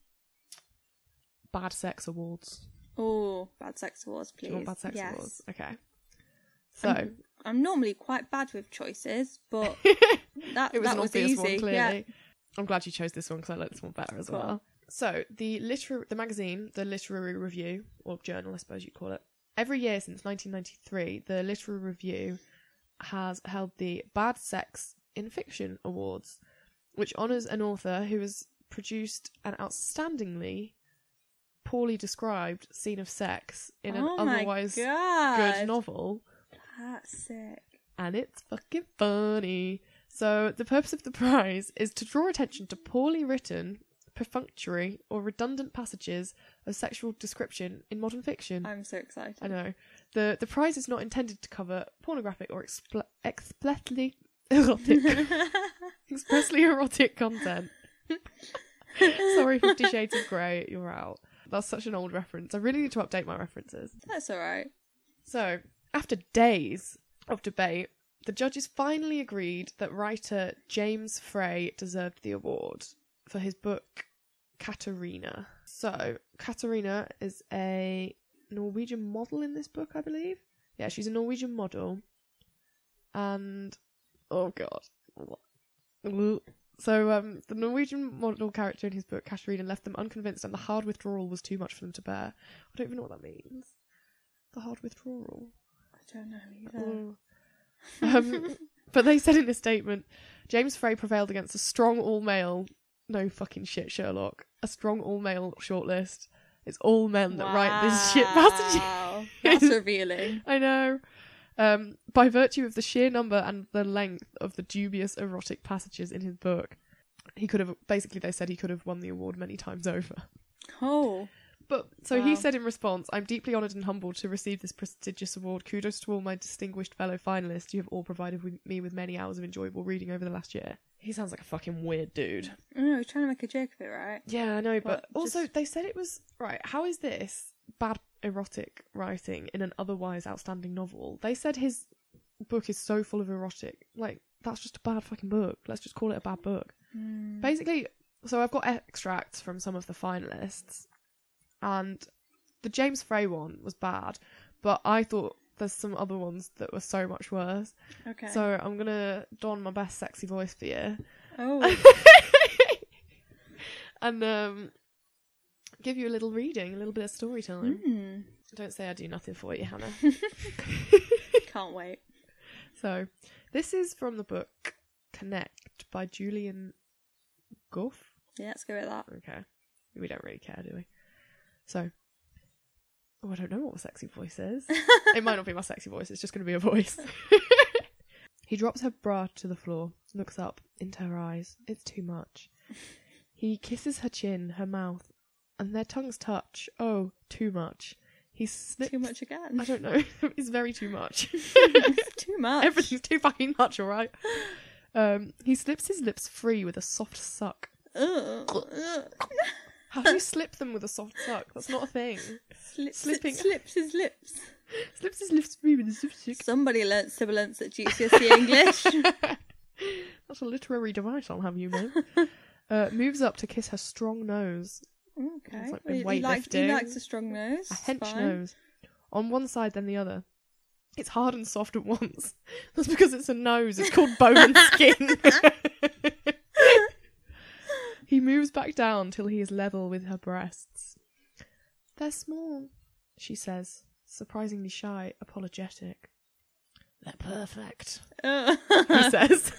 Bad Sex Awards. Oh, Bad Sex Awards, please. Do you want Bad Sex Awards? Okay. So... I'm normally quite bad with choices, but that was was easy. One, clearly. Yeah. I'm glad you chose this one because I like this one better as well. So, the magazine, the Literary Review, or journal I suppose you'd call it, every year since 1993, the Literary Review has held the Bad Sex in Fiction Awards, which honours an author who has produced an outstandingly poorly described scene of sex in an otherwise good novel. That's sick. And it's fucking funny. So the purpose of the prize is to draw attention to poorly written, perfunctory, or redundant passages of sexual description in modern fiction. I'm so excited. I know. The prize is not intended to cover pornographic or expressly erotic content. Sorry, 50 Shades of Grey, you're out. That's such an old reference. I really need to update my references. That's alright. So, after days of debate, the judges finally agreed that writer James Frey deserved the award for his book Katarina. So, Katarina is a Norwegian model in this book, I believe. Yeah, she's a Norwegian model. And, oh god. So, the Norwegian model character in his book, Katarina, left them unconvinced and the hard withdrawal was too much for them to bear. I don't even know what that means. The hard withdrawal. I don't know either. But they said in a statement, James Frey prevailed against a strong all-male, no fucking shit Sherlock, a strong all-male shortlist. It's all men that write this shit passages. That's revealing. I know. By virtue of the sheer number and the length of the dubious erotic passages in his book, he could have, basically they said he could have won the award many times over. Oh. But, so he said in response, I'm deeply honoured and humbled to receive this prestigious award. Kudos to all my distinguished fellow finalists. You have all provided me with many hours of enjoyable reading over the last year. He sounds like a fucking weird dude. No, he's trying to make a joke of it, right? Yeah, I know, but also they said it was... Right, how is this bad erotic writing in an otherwise outstanding novel? They said his book is so full of erotic. Like, that's just a bad fucking book. Let's just call it a bad book. Basically, so I've got extracts from some of the finalists. And the James Frey one was bad, but I thought there's some other ones that were so much worse. Okay. So I'm going to don my best sexy voice for you. Oh. And give you a little reading, a little bit of story time. Don't say I do nothing for you, Hannah. Can't wait. So, this is from the book Connect by Julian Guff. Yeah, let's go with that. Okay. We don't really care, do we? So, I don't know what a sexy voice is. It might not be my sexy voice, it's just going to be a voice. He drops her bra to the floor, looks up into her eyes. It's too much. He kisses her chin, her mouth, and their tongues touch. Oh, too much. He slips... Too much again? I don't know. It's very too much. Too much. Everything's too fucking much, alright? He slips his lips free with a soft suck. How do you slip them with a soft suck? That's not a thing. Slips his lips. Slips his lips free with a soft suck. Somebody learnt sibilance at GCSE English. That's a literary device, I'll have you know. Moves up to kiss her strong nose. Okay. It's like been He weightlifting. likes a strong nose. A hench nose. On one side, then the other. It's hard and soft at once. That's because it's a nose. It's called bone and skin. He moves back down till he is level with her breasts. They're small, she says, surprisingly shy, apologetic. They're perfect, he says.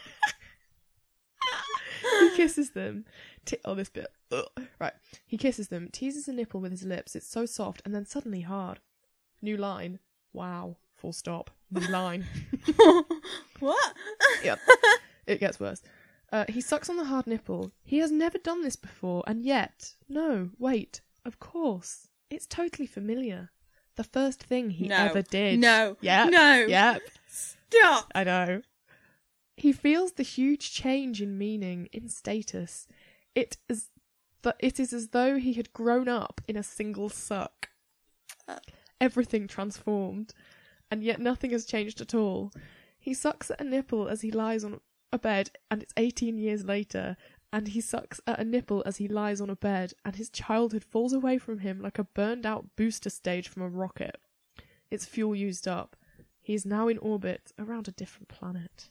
He kisses them. This bit. Right. He kisses them, teases a nipple with his lips. It's so soft, and then suddenly hard. New line. Wow. Full stop. New line. What? Yep. It gets worse. He sucks on the hard nipple. He has never done this before, and yet... No, wait. Of course. It's totally familiar. The first thing he ever did. No. Yep. No. Yep. Stop. I know. He feels the huge change in meaning, in status. It is as though he had grown up in a single suck. Everything transformed, and yet nothing has changed at all. He sucks at a nipple as he lies on a bed, and it's 18 years later, and he sucks at a nipple as he lies on a bed, and his childhood falls away from him like a burned out booster stage from a rocket. Its fuel used up. He is now in orbit around a different planet.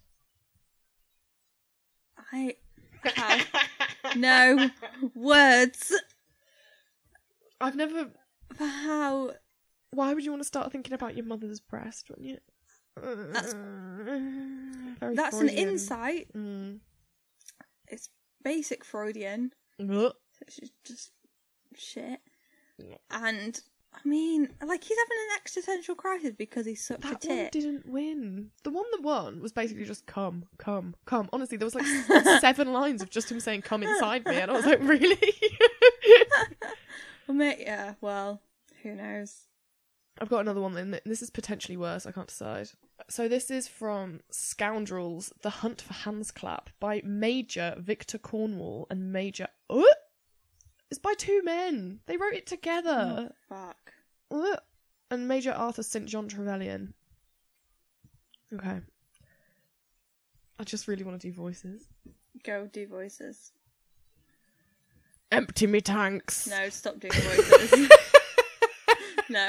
I have no words I've never... for how... Why would you want to start thinking about your mother's breast when you... That's Freudian. an insight. Mm. It's basic Freudian. Ugh. It's just shit. And, I mean, like, he's having an existential crisis because he's such a That tit. one didn't win. The one that won was basically just come. Honestly, there was like 7 lines of just him saying come inside me, and I was like, really? Well, mate, yeah, well, who knows? I've got another one, and this is potentially worse, I can't decide. So this is from Scoundrels, The Hunt for Handsclap by Major Victor Cornwall and Major... It's by 2 men. They wrote it together. Oh, fuck. And Major Arthur St. John Trevelyan. Okay. I just really want to do voices. Go do voices. Empty me tanks. No, stop doing voices. No.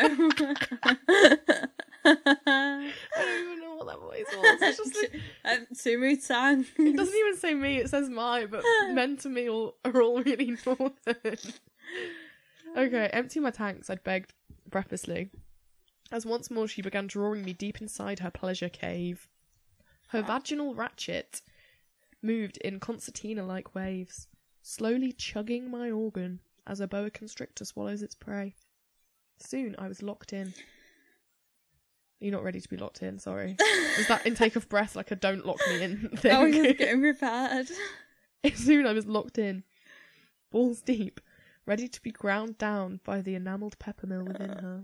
I don't even know what that voice was. It's just like... Sumu Tang. It doesn't even say me, it says my, but men to me are all really northern. Okay, empty my tanks, I'd begged breathlessly, as once more she began drawing me deep inside her pleasure cave. Her vaginal ratchet moved in concertina-like waves, slowly chugging my organ as a boa constrictor swallows its prey. Soon I was locked in. You're not ready to be locked in, sorry. Was that intake of breath like a don't lock me in thing? I was just getting prepared. Soon I was locked in, balls deep, ready to be ground down by the enamelled peppermill within her.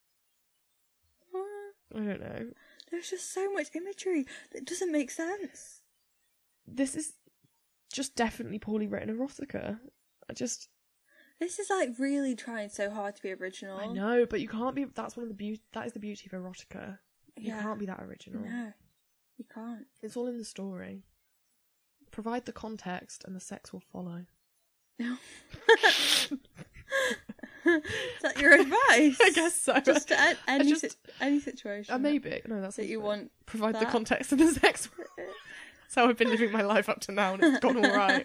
I don't know. There's just so much imagery that doesn't make sense. This is just definitely poorly written erotica. This is like really trying so hard to be original. I know, but you can't be. That is the beauty of erotica. You can't be that original. No, you can't. It's all in the story. Provide the context, and the sex will follow. No. Is that your advice? I guess so. Just to any situation. Maybe no. That's that you want. Provide that. the context, and the sex. That's how I've been living my life up to now, and it's gone all right.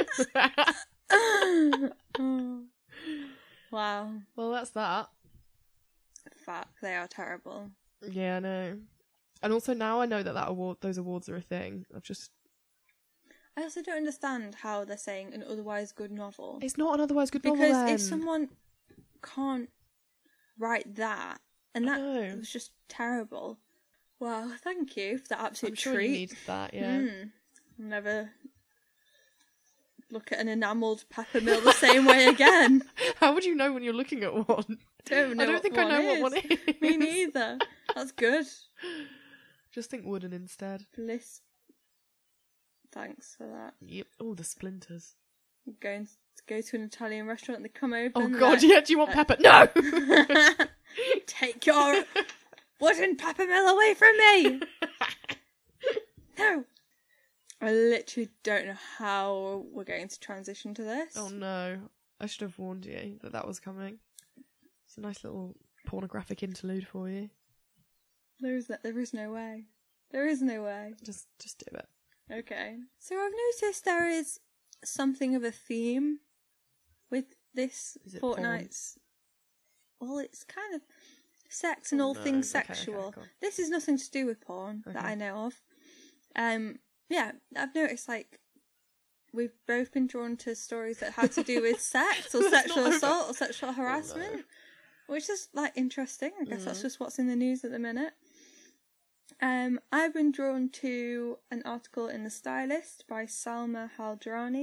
Wow. Well, that's that. Fuck, they are terrible. Yeah, I know. And also now I know that those awards are a thing. I also don't understand how they're saying an otherwise good novel. It's not an otherwise good novel, because then. if someone can't write that, and that was just terrible. Well, thank you for that absolute treat. I'm sure you needed that, yeah. I'll never look at an enamelled Pepper Mill the same way again. How would you know when you're looking at one? I don't think I know what one is. Me neither. That's good. Just think wooden instead. Bliss. Thanks for that. Yep. Oh, the splinters. Going to go to an Italian restaurant and they come open. Oh God, yeah. Do you want pepper? No. Take your wooden Pepper Mill away from me. No. I literally don't know how we're going to transition to this. Oh no. I should have warned you that that was coming. It's a nice little pornographic interlude for you. There is no way. There is no way. Just do it. Okay. So I've noticed there is something of a theme with this fortnight's... Well, it's kind of sex and all things sexual. Okay, this is nothing to do with porn that I know of. Yeah, I've noticed, like, we've both been drawn to stories that had to do with sex or sexual assault or sexual harassment, which is, like, interesting. I guess that's just what's in the news at the minute. I've been drawn to an article in The Stylist by Salma Haldrani,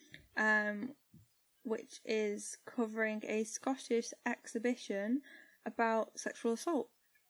which is covering a Scottish exhibition about sexual assault.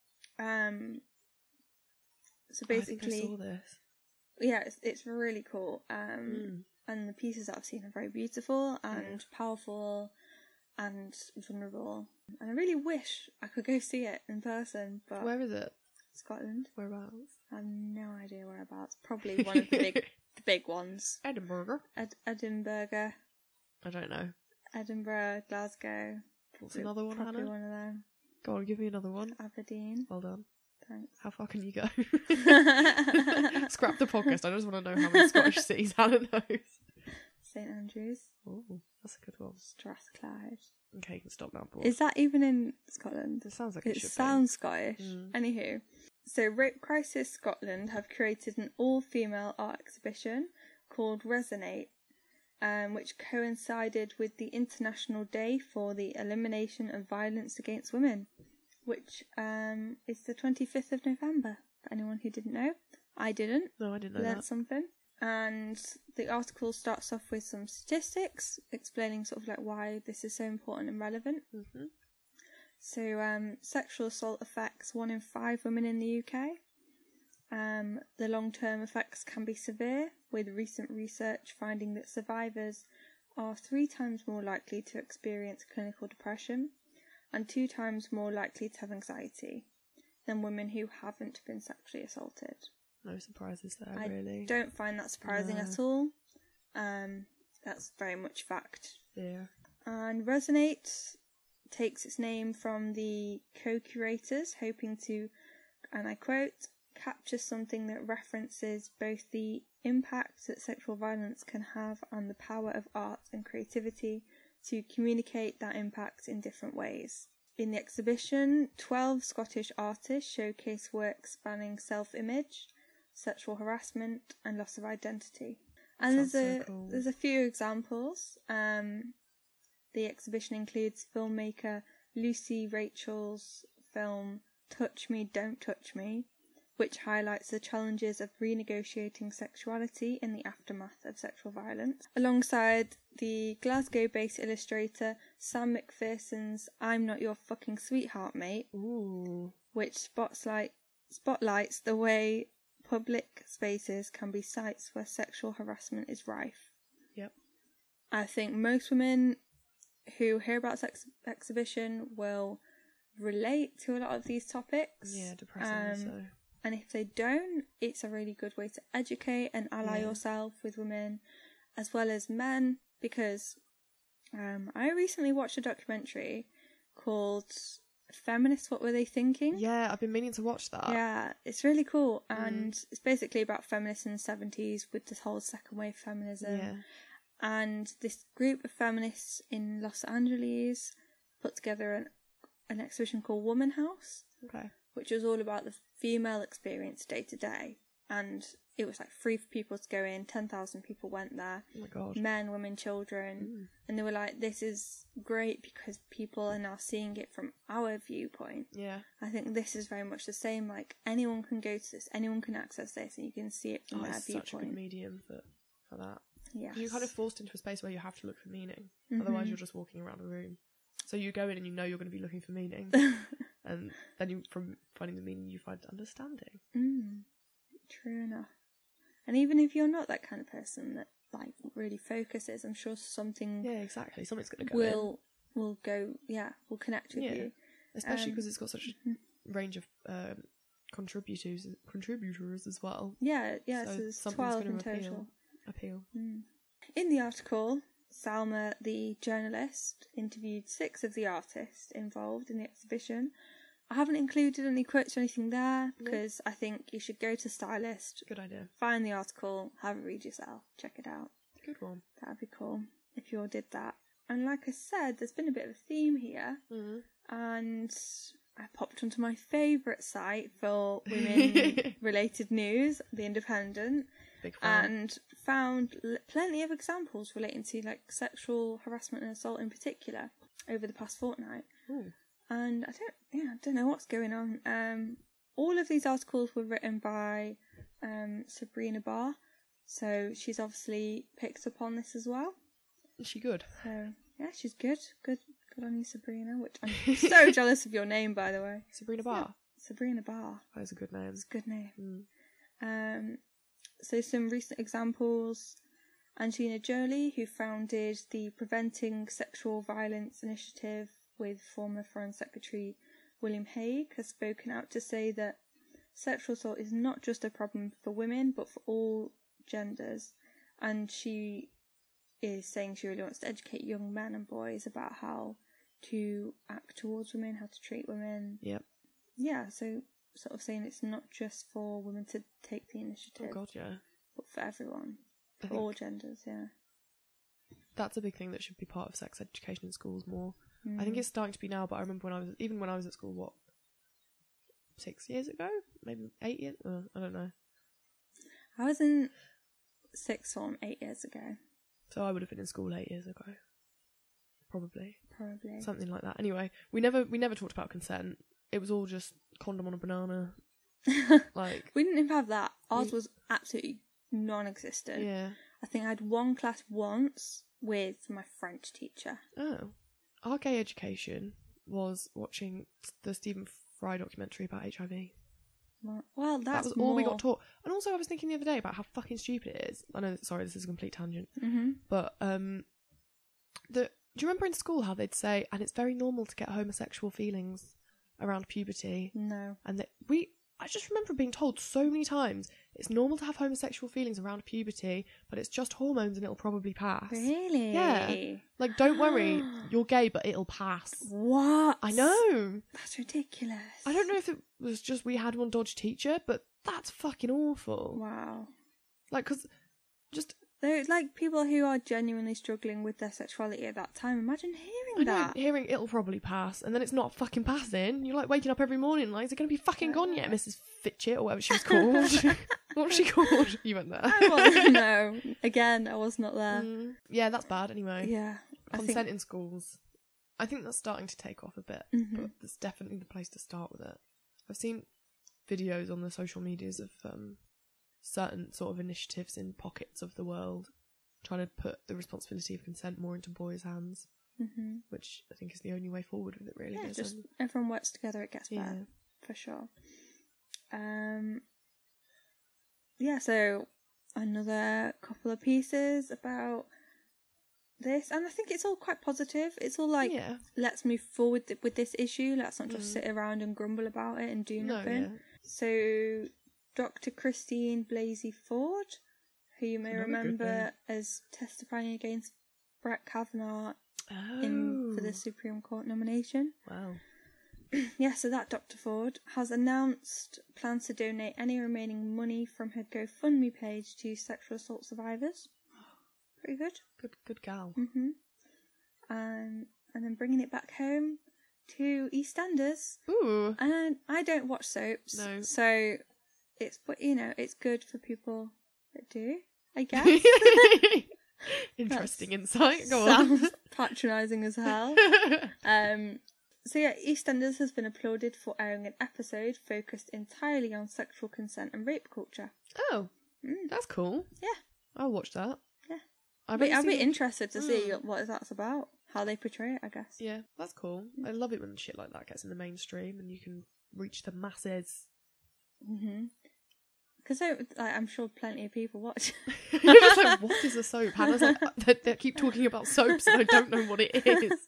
So basically, I saw this. Yeah, it's really cool. And the pieces that I've seen are very beautiful and powerful and vulnerable. And I really wish I could go see it in person. But where is it? Scotland. Whereabouts? I have no idea whereabouts. Probably one of the big ones. Edinburgh. Edinburgh. I don't know. Edinburgh, Glasgow. What's another one, Probably Hannah? one of them. Go on, give me another one. Aberdeen. Well done. Thanks. How far can you go? Scrap the podcast. I just want to know how many Scottish cities Hannah knows. St Andrews. Oh, that's a good one. Strathclyde. Okay, you can stop now, boy. Is that even in Scotland? It sounds like it should be. It sounds Scottish. Anywho. So Rape Crisis Scotland have created an all-female art exhibition called Resonate, which coincided with the International Day for the Elimination of Violence Against Women, which is the 25th of November, for anyone who didn't know. I didn't. No, I didn't know Learned that. something. And the article starts off with some statistics explaining sort of like why this is so important and relevant. Mm-hmm. So sexual assault affects 1 in 5 women in the UK. The long-term effects can be severe, with recent research finding that survivors are 3 times more likely to experience clinical depression and 2 times more likely to have anxiety than women who haven't been sexually assaulted. No surprises there, I really. don't find that surprising at all. That's very much fact. Yeah. And Resonate takes its name from the co-curators hoping to, and I quote, capture something that references both the impact that sexual violence can have and the power of art and creativity to communicate that impact in different ways. In the exhibition, 12 Scottish artists showcase work spanning self-image, sexual harassment and loss of identity. And there's a few examples. The exhibition includes filmmaker Lucy Rachel's film Touch Me, Don't Touch Me, which highlights the challenges of renegotiating sexuality in the aftermath of sexual violence, alongside the Glasgow-based illustrator Sam McPherson's I'm Not Your Fucking Sweetheart, Mate, which spotlights the way public spaces can be sites where sexual harassment is rife. Yep. I think most women who hear about sex exhibition will relate to a lot of these topics. Yeah, depressingly so. And if they don't, it's a really good way to educate and ally yourself with women as well as men, because I recently watched a documentary called Feminists, What Were They Thinking? Yeah, I've been meaning to watch that. Yeah, it's really cool, and it's basically about feminists in the 70s with this whole second wave feminism. Yeah. And this group of feminists in Los Angeles put together an exhibition called Woman House, Okay. which was all about the female experience day to day. And it was like free for people to go in. 10,000 people went there. Oh my God. Men, women, children. And they were like, this is great because people are now seeing it from our viewpoint. Yeah. I think this is very much the same. Like, anyone can go to this, anyone can access this, and you can see it from their viewpoint. It's such a good medium for that. Yes. You're kind of forced into a space where you have to look for meaning. Otherwise, you're just walking around a room. So you go in and you know you're going to be looking for meaning. And then from finding the meaning, you find understanding. True enough. And even if you're not that kind of person that like really focuses, I'm sure something. Yeah, exactly. Something's going to go will connect with you. Especially because it's got such a range of contributors as well. Yeah. So there's 12 in total. Appeal. In the article, Salma, the journalist, interviewed 6 of the artists involved in the exhibition. I haven't included any quotes or anything there because I think you should go to Stylist. Good idea. Find the article, have a read yourself, check it out. Good one. That'd be cool if you all did that. And like I said, there's been a bit of a theme here, and I popped onto my favourite site for women-related news, The Independent, and found plenty of examples relating to like sexual harassment and assault in particular over the past fortnight. Ooh. And I don't know what's going on. All of these articles were written by Sabrina Barr, so she's obviously picked up on this as well. Is she good? So yeah, she's good. Good on you, Sabrina. Which I'm so jealous of your name, by the way. Sabrina Barr. Sabrina Barr. That is a good name. It's a good name. So some recent examples. Angelina Jolie, who founded the Preventing Sexual Violence Initiative with former Foreign Secretary William Hague, has spoken out to say that sexual assault is not just a problem for women, but for all genders. And she is saying she really wants to educate young men and boys about how to act towards women, how to treat women. Yep. Yeah, so sort of saying it's not just for women to take the initiative. Oh God, yeah. But for everyone. For all genders, yeah. That's a big thing that should be part of sex education in schools more. I think it's starting to be now, but I remember when I was at school, 6 years ago? Maybe 8 years? I don't know. I was in sixth form 8 years ago. So I would have been in school 8 years ago. Probably. Something like that. Anyway, we never talked about consent. It was all just condom on a banana. Like we didn't even have that. Ours was absolutely non-existent. Yeah. I think I had one class once with my French teacher. Oh. Our gay education was watching the Stephen Fry documentary about HIV. Well, that was all we got taught. And also I was thinking the other day about how fucking stupid it is. I know, sorry, this is a complete tangent. But do you remember in school how they'd say, and it's very normal to get homosexual feelings around puberty? No. And I just remember being told so many times, it's normal to have homosexual feelings around puberty, but it's just hormones and it'll probably pass. Really? Yeah. Like, don't worry, you're gay, but it'll pass. What? I know. That's ridiculous. I don't know if it was just we had one dodgy teacher, but that's fucking awful. Wow. Like, because just... They're like people who are genuinely struggling with their sexuality at that time. Imagine hearing that. Hearing it'll probably pass, and then it's not fucking passing. You're like waking up every morning, like, is it going to be fucking gone yet, Mrs. Fitchett, or whatever she was called? What was she called? You went there. No. Again, I was not there. Yeah, that's bad anyway. Yeah. Consent in schools. I think that's starting to take off a bit, but that's definitely the place to start with it. I've seen videos on the social medias of certain sort of initiatives in pockets of the world trying to put the responsibility of consent more into boys' hands, which I think is the only way forward with it, really. Yeah, just everyone works together, it gets better, for sure. Yeah, so another couple of pieces about this, and I think it's all quite positive. It's all like, let's move forward with this issue. Let's not just sit around and grumble about it and do nothing. So Dr. Christine Blasey Ford, who you may remember as testifying against Brett Kavanaugh for the Supreme Court nomination. Wow. Yeah, so that Dr. Ford has announced plans to donate any remaining money from her GoFundMe page to sexual assault survivors. Pretty good. Good gal. And then bringing it back home to EastEnders. Ooh. And I don't watch soaps. No. So it's good for people that do, I guess. Interesting insight. Go on. Sounds patronising as hell. So yeah, EastEnders has been applauded for airing an episode focused entirely on sexual consent and rape culture. Oh, that's cool. Yeah. I'll watch that. Yeah. I'll be interested to see what that's about, how they portray it, I guess. Yeah, that's cool. I love it when shit like that gets in the mainstream and you can reach the masses. Because I'm sure plenty of people watch. You're just like, what is a soap? Hannah's like, they keep talking about soaps and I don't know what it is.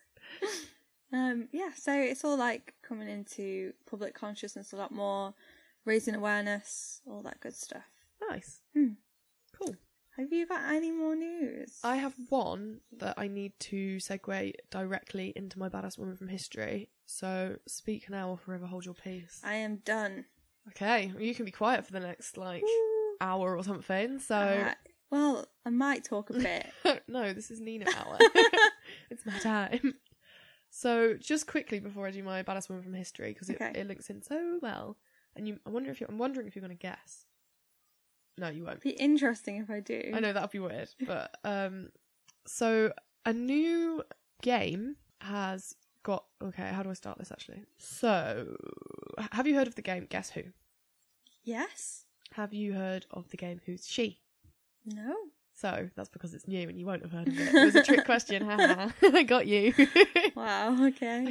Yeah, so it's all like coming into public consciousness a lot more, raising awareness, all that good stuff. Nice. Cool. Have you got any more news? I have one that I need to segue directly into my Badass Woman from History. So speak now or forever hold your peace. I am done. Okay, well, you can be quiet for the next hour or something. So well, I might talk a bit. No, this is Nina hour. It's my time. So just quickly before I do my Badass Woman from History, because it links in so well, and I'm wondering if you're going to guess. No, you won't. It'd be interesting if I do. I know that'd be weird, but so a new game has got. Okay, how do I start this actually? So, have you heard of the game Guess Who? Yes. Have you heard of the game Who's She? No. So that's because it's new and you won't have heard of it. It was a trick question. Haha. I got you. Wow. Okay.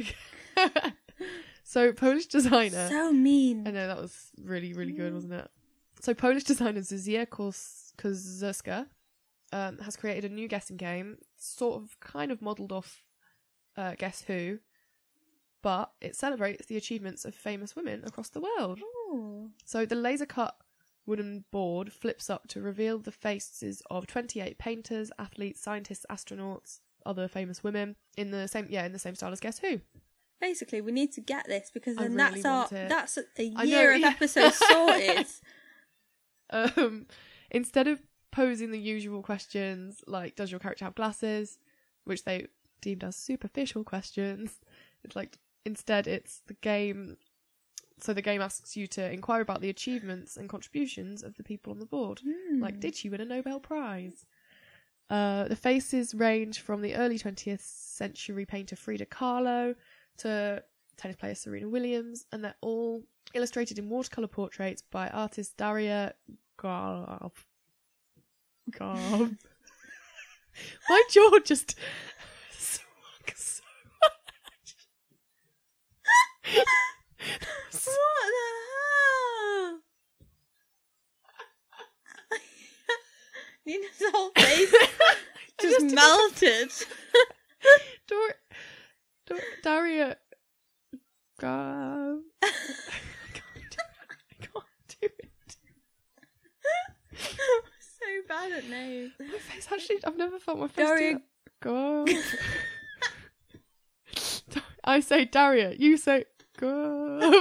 So Polish designer. So mean. I know, that was really, really good, wasn't it? So Polish designer Zuzia Kozurska has created a new guessing game, kind of modelled off Guess Who, but it celebrates the achievements of famous women across the world. Ooh. So the laser cut wooden board flips up to reveal the faces of 28 painters, athletes, scientists, astronauts, other famous women in the same style as Guess Who. Basically, we need to get this because then really that's a year of episodes sorted. Instead of posing the usual questions like does your character have glasses, which they deemed as superficial questions, it's like instead it's the game. So the game asks you to inquire about the achievements and contributions of the people on the board. Like, did she win a Nobel Prize? The faces range from the early 20th century painter Frida Kahlo to tennis player Serena Williams, and they're all illustrated in watercolour portraits by artist Daria Garb. My jaw just swung so much. What the hell? Nina's whole face just melted. Daria Garb. I can't do it. I'm so bad at names. My face actually, I've never felt my face Daria Garb. I say Daria, you say Garb.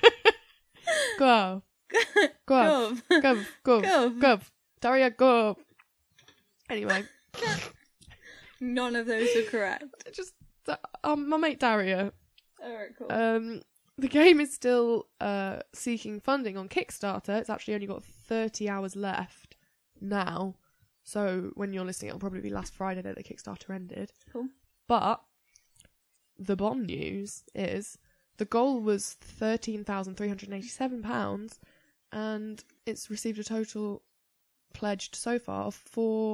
Garb. Garb. Garb. Daria Garb. Anyway. None of those are correct. Just my mate Daria. Alright, cool. The game is still seeking funding on Kickstarter. It's actually only got 30 hours left now. So when you're listening, it'll probably be last Friday that the Kickstarter ended. Cool. But the bomb news is the goal was £13,387 and it's received a total pledged so far of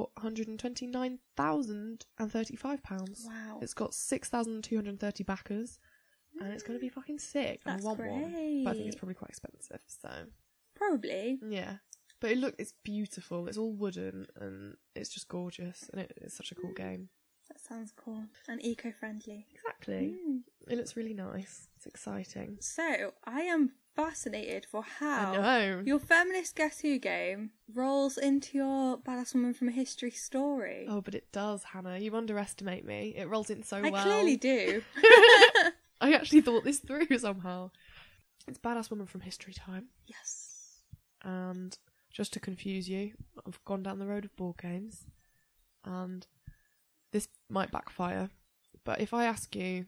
£429,035. Wow. It's got 6,230 backers and it's going to be fucking sick. That's I want great. one, but I think it's probably quite expensive. So probably. yeah, but it's beautiful. It's all wooden and it's just gorgeous and it's such a cool game. That sounds cool and eco-friendly. Exactly. It looks really nice. It's exciting. So I am fascinated for how I know. your feminist Guess Who game rolls into your Badass Woman from History story. Oh, but it does, Hannah. You underestimate me. It rolls in so well. I clearly do. I actually thought this through somehow. It's Badass Woman from History time. Yes. And just to confuse you, I've gone down the road of board games. And this might backfire. But if I ask you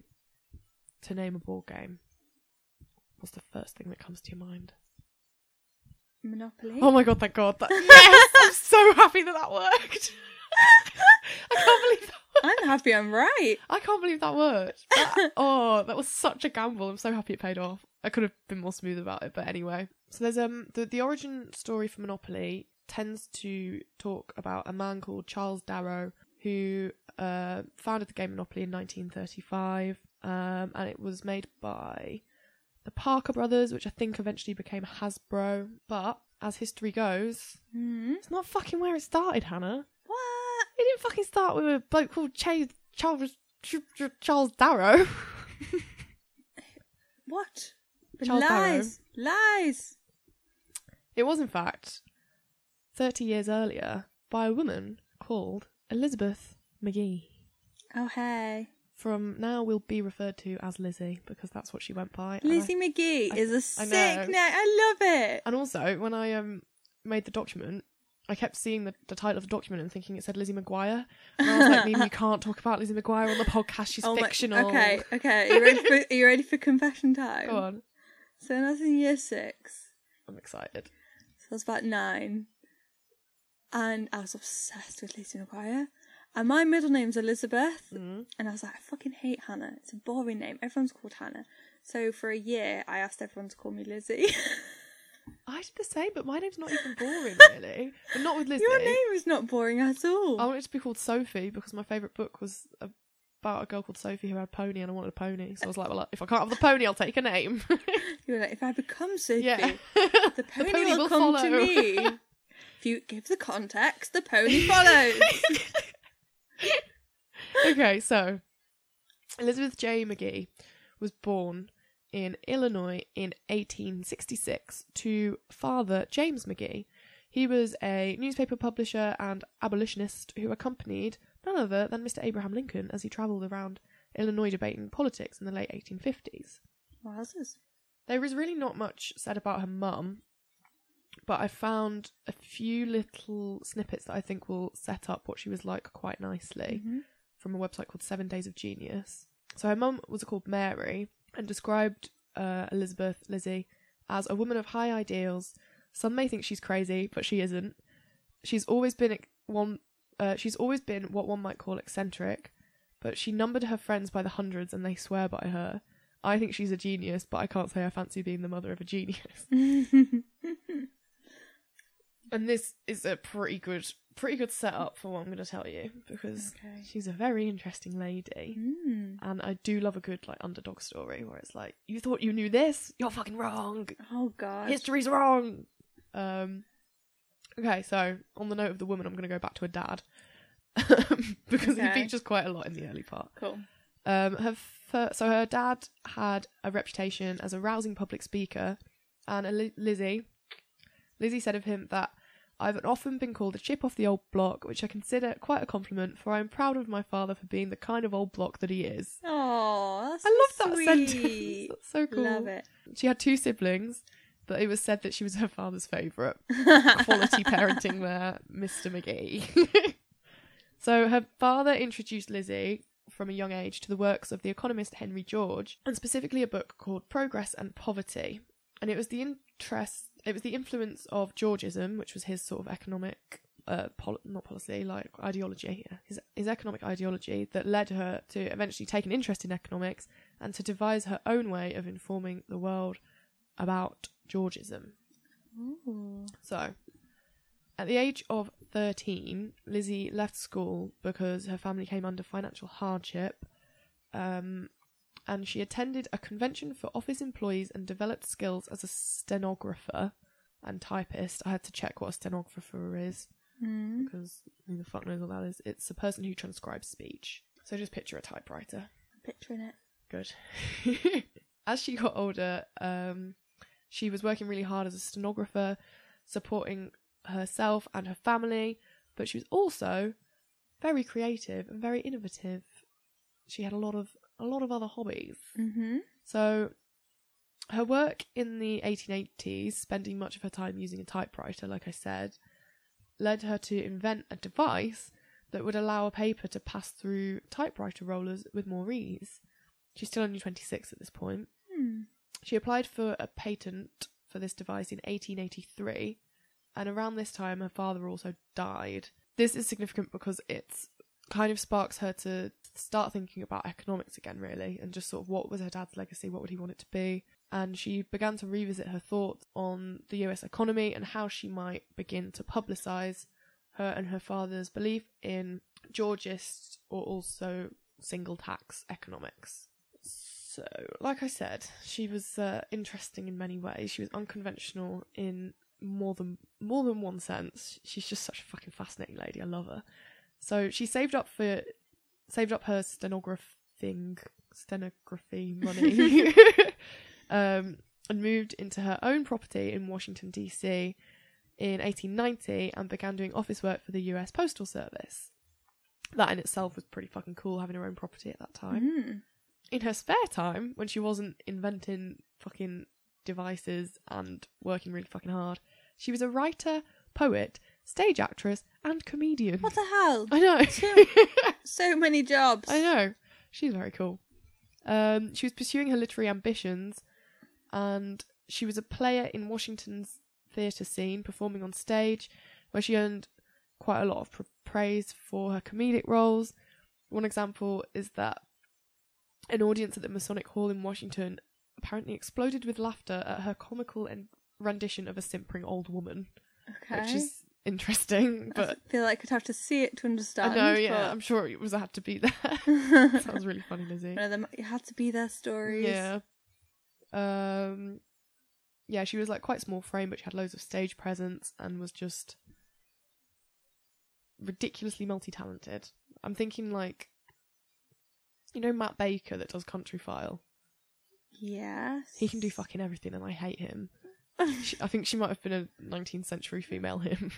to name a board game, what's the first thing that comes to your mind? Monopoly. Oh my god, thank God. Yes! I'm so happy that worked. I can't believe that worked. I'm happy I'm right. I can't believe that worked. That was such a gamble. I'm so happy it paid off. I could have been more smooth about it, but anyway. So there's the origin story for Monopoly tends to talk about a man called Charles Darrow who founded the game Monopoly in 1935, and it was made by the Parker Brothers, which I think eventually became Hasbro. But as history goes, it's not fucking where it started, Hannah. What? It didn't fucking start with a bloke called Charles Darrow. What? Charles Lies. Darrow. Lies. It was, in fact, 30 years earlier by a woman called Elizabeth McGee. Oh, hey. From now will be referred to as Lizzie, because that's what she went by. Lizzie McGee is a sick name. I love it. And also, when I made the document, I kept seeing the title of the document and thinking it said Lizzie McGuire. And I was like, maybe you can't talk about Lizzie McGuire on the podcast. She's fictional. Okay. Are you ready for confession time? Go on. So when I was in year 6, I'm excited. so I was about 9, and I was obsessed with Lizzie McGuire. And my middle name's Elizabeth, and I was like, I fucking hate Hannah. It's a boring name. Everyone's called Hannah. So for a year, I asked everyone to call me Lizzie. I did the same, but my name's not even boring, really. But not with Lizzie. Your name is not boring at all. I wanted it to be called Sophie because my favourite book was about a girl called Sophie who had a pony, and I wanted a pony. So I was like, well, if I can't have the pony, I'll take a name. You were like, if I become Sophie, yeah. the pony will come follow. to me. If you give the context, the pony follows. Okay, so Elizabeth J. McGee was born in Illinois in 1866 to father James McGee. He was a newspaper publisher and abolitionist who accompanied none other than Mr. Abraham Lincoln as he travelled around Illinois debating politics in the late 1850s. Wowzers. There is really not much said about her mum, but I found a few little snippets that I think will set up what she was like quite nicely from a website called 7 Days of Genius. So her mum was called Mary and described Lizzie, as a woman of high ideals. Some may think she's crazy, but she isn't. She's always been what one might call eccentric, but she numbered her friends by the hundreds and they swear by her. I think she's a genius, but I can't say I fancy being the mother of a genius. And this is a pretty good setup for what I'm going to tell you, because she's a very interesting lady. And I do love a good underdog story where it's like, you thought you knew this? You're fucking wrong. Oh god. History's wrong. Okay, so on the note of the woman, I'm going to go back to her dad. Because he features quite a lot in the early part. Cool. So her dad had a reputation as a rousing public speaker, and Lizzie said of him that I've often been called a chip off the old block, which I consider quite a compliment, for I am proud of my father for being the kind of old block that he is. Oh, that's I love so that sweet. sentence. That's so cool. Love it. She had 2 siblings, but it was said that she was her father's favourite. Quality parenting there, Mr. McGee. So her father introduced Lizzie from a young age to the works of the economist Henry George, and specifically a book called Progress and Poverty. And it was the influence of Georgism, which was his sort of economic, ideology, his economic ideology, that led her to eventually take an interest in economics and to devise her own way of informing the world about Georgism. Ooh. So, at the age of 13, Lizzie left school because her family came under financial hardship, and she attended a convention for office employees and developed skills as a stenographer and typist. I had to check what a stenographer is, because who the fuck knows what that is? It's a person who transcribes speech. So just picture a typewriter. I'm picturing it. Good. As she got older, she was working really hard as a stenographer, supporting herself and her family, but she was also very creative and very innovative. She had a lot of other hobbies. So her work in the 1880s, spending much of her time using a typewriter, like I said, led her to invent a device that would allow a paper to pass through typewriter rollers with more ease. She's still only 26 at this point. She applied for a patent for this device in 1883, and around this time her father also died. This is significant because it's kind of sparks her to start thinking about economics again, really, and just sort of what was her dad's legacy, what would he want it to be. And she began to revisit her thoughts on the US economy and how she might begin to publicise her and her father's belief in Georgist or also single tax economics. So, like I said, she was interesting in many ways. She was unconventional in more than one sense. She's just such a fucking fascinating lady. I love her. So she saved up her stenography money and moved into her own property in Washington, D.C. in 1890 and began doing office work for the US Postal Service. That in itself was pretty fucking cool, having her own property at that time. Mm. In her spare time, when she wasn't inventing fucking devices and working really fucking hard, she was a writer, poet, stage actress, and comedian. What the hell? I know. So many jobs. I know. She's very cool. She was pursuing her literary ambitions, and she was a player in Washington's theatre scene, performing on stage, where she earned quite a lot of praise for her comedic roles. One example is that an audience at the Masonic Hall in Washington apparently exploded with laughter at her comical rendition of a simpering old woman. Okay. Which is interesting, but I feel like I'd have to see it to understand. I know, yeah, but... I'm sure it had to be there. Sounds really funny, Lizzie. It had to be their stories. Yeah. Yeah, she was like quite small frame, but she had loads of stage presence and was just ridiculously multi-talented. I'm thinking like, you know Matt Baker that does Country File? Yes. He can do fucking everything and I hate him. I think she might have been a 19th century female him.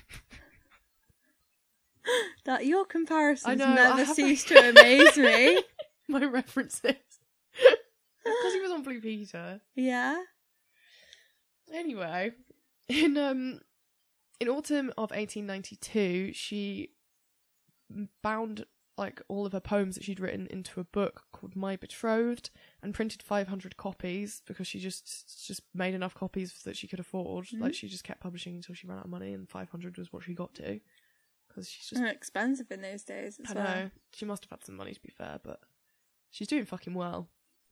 That your comparisons I know, never cease to amaze me. My references. Because he was on Blue Peter. Yeah. Anyway, in autumn of 1892, she bound like all of her poems that she'd written into a book called My Betrothed and printed 500 copies because she just made enough copies that she could afford. Mm-hmm. Like she just kept publishing until she ran out of money, and 500 was what she got to. Because she's just expensive in those days as well. I know. She must have had some money, to be fair, but she's doing fucking well.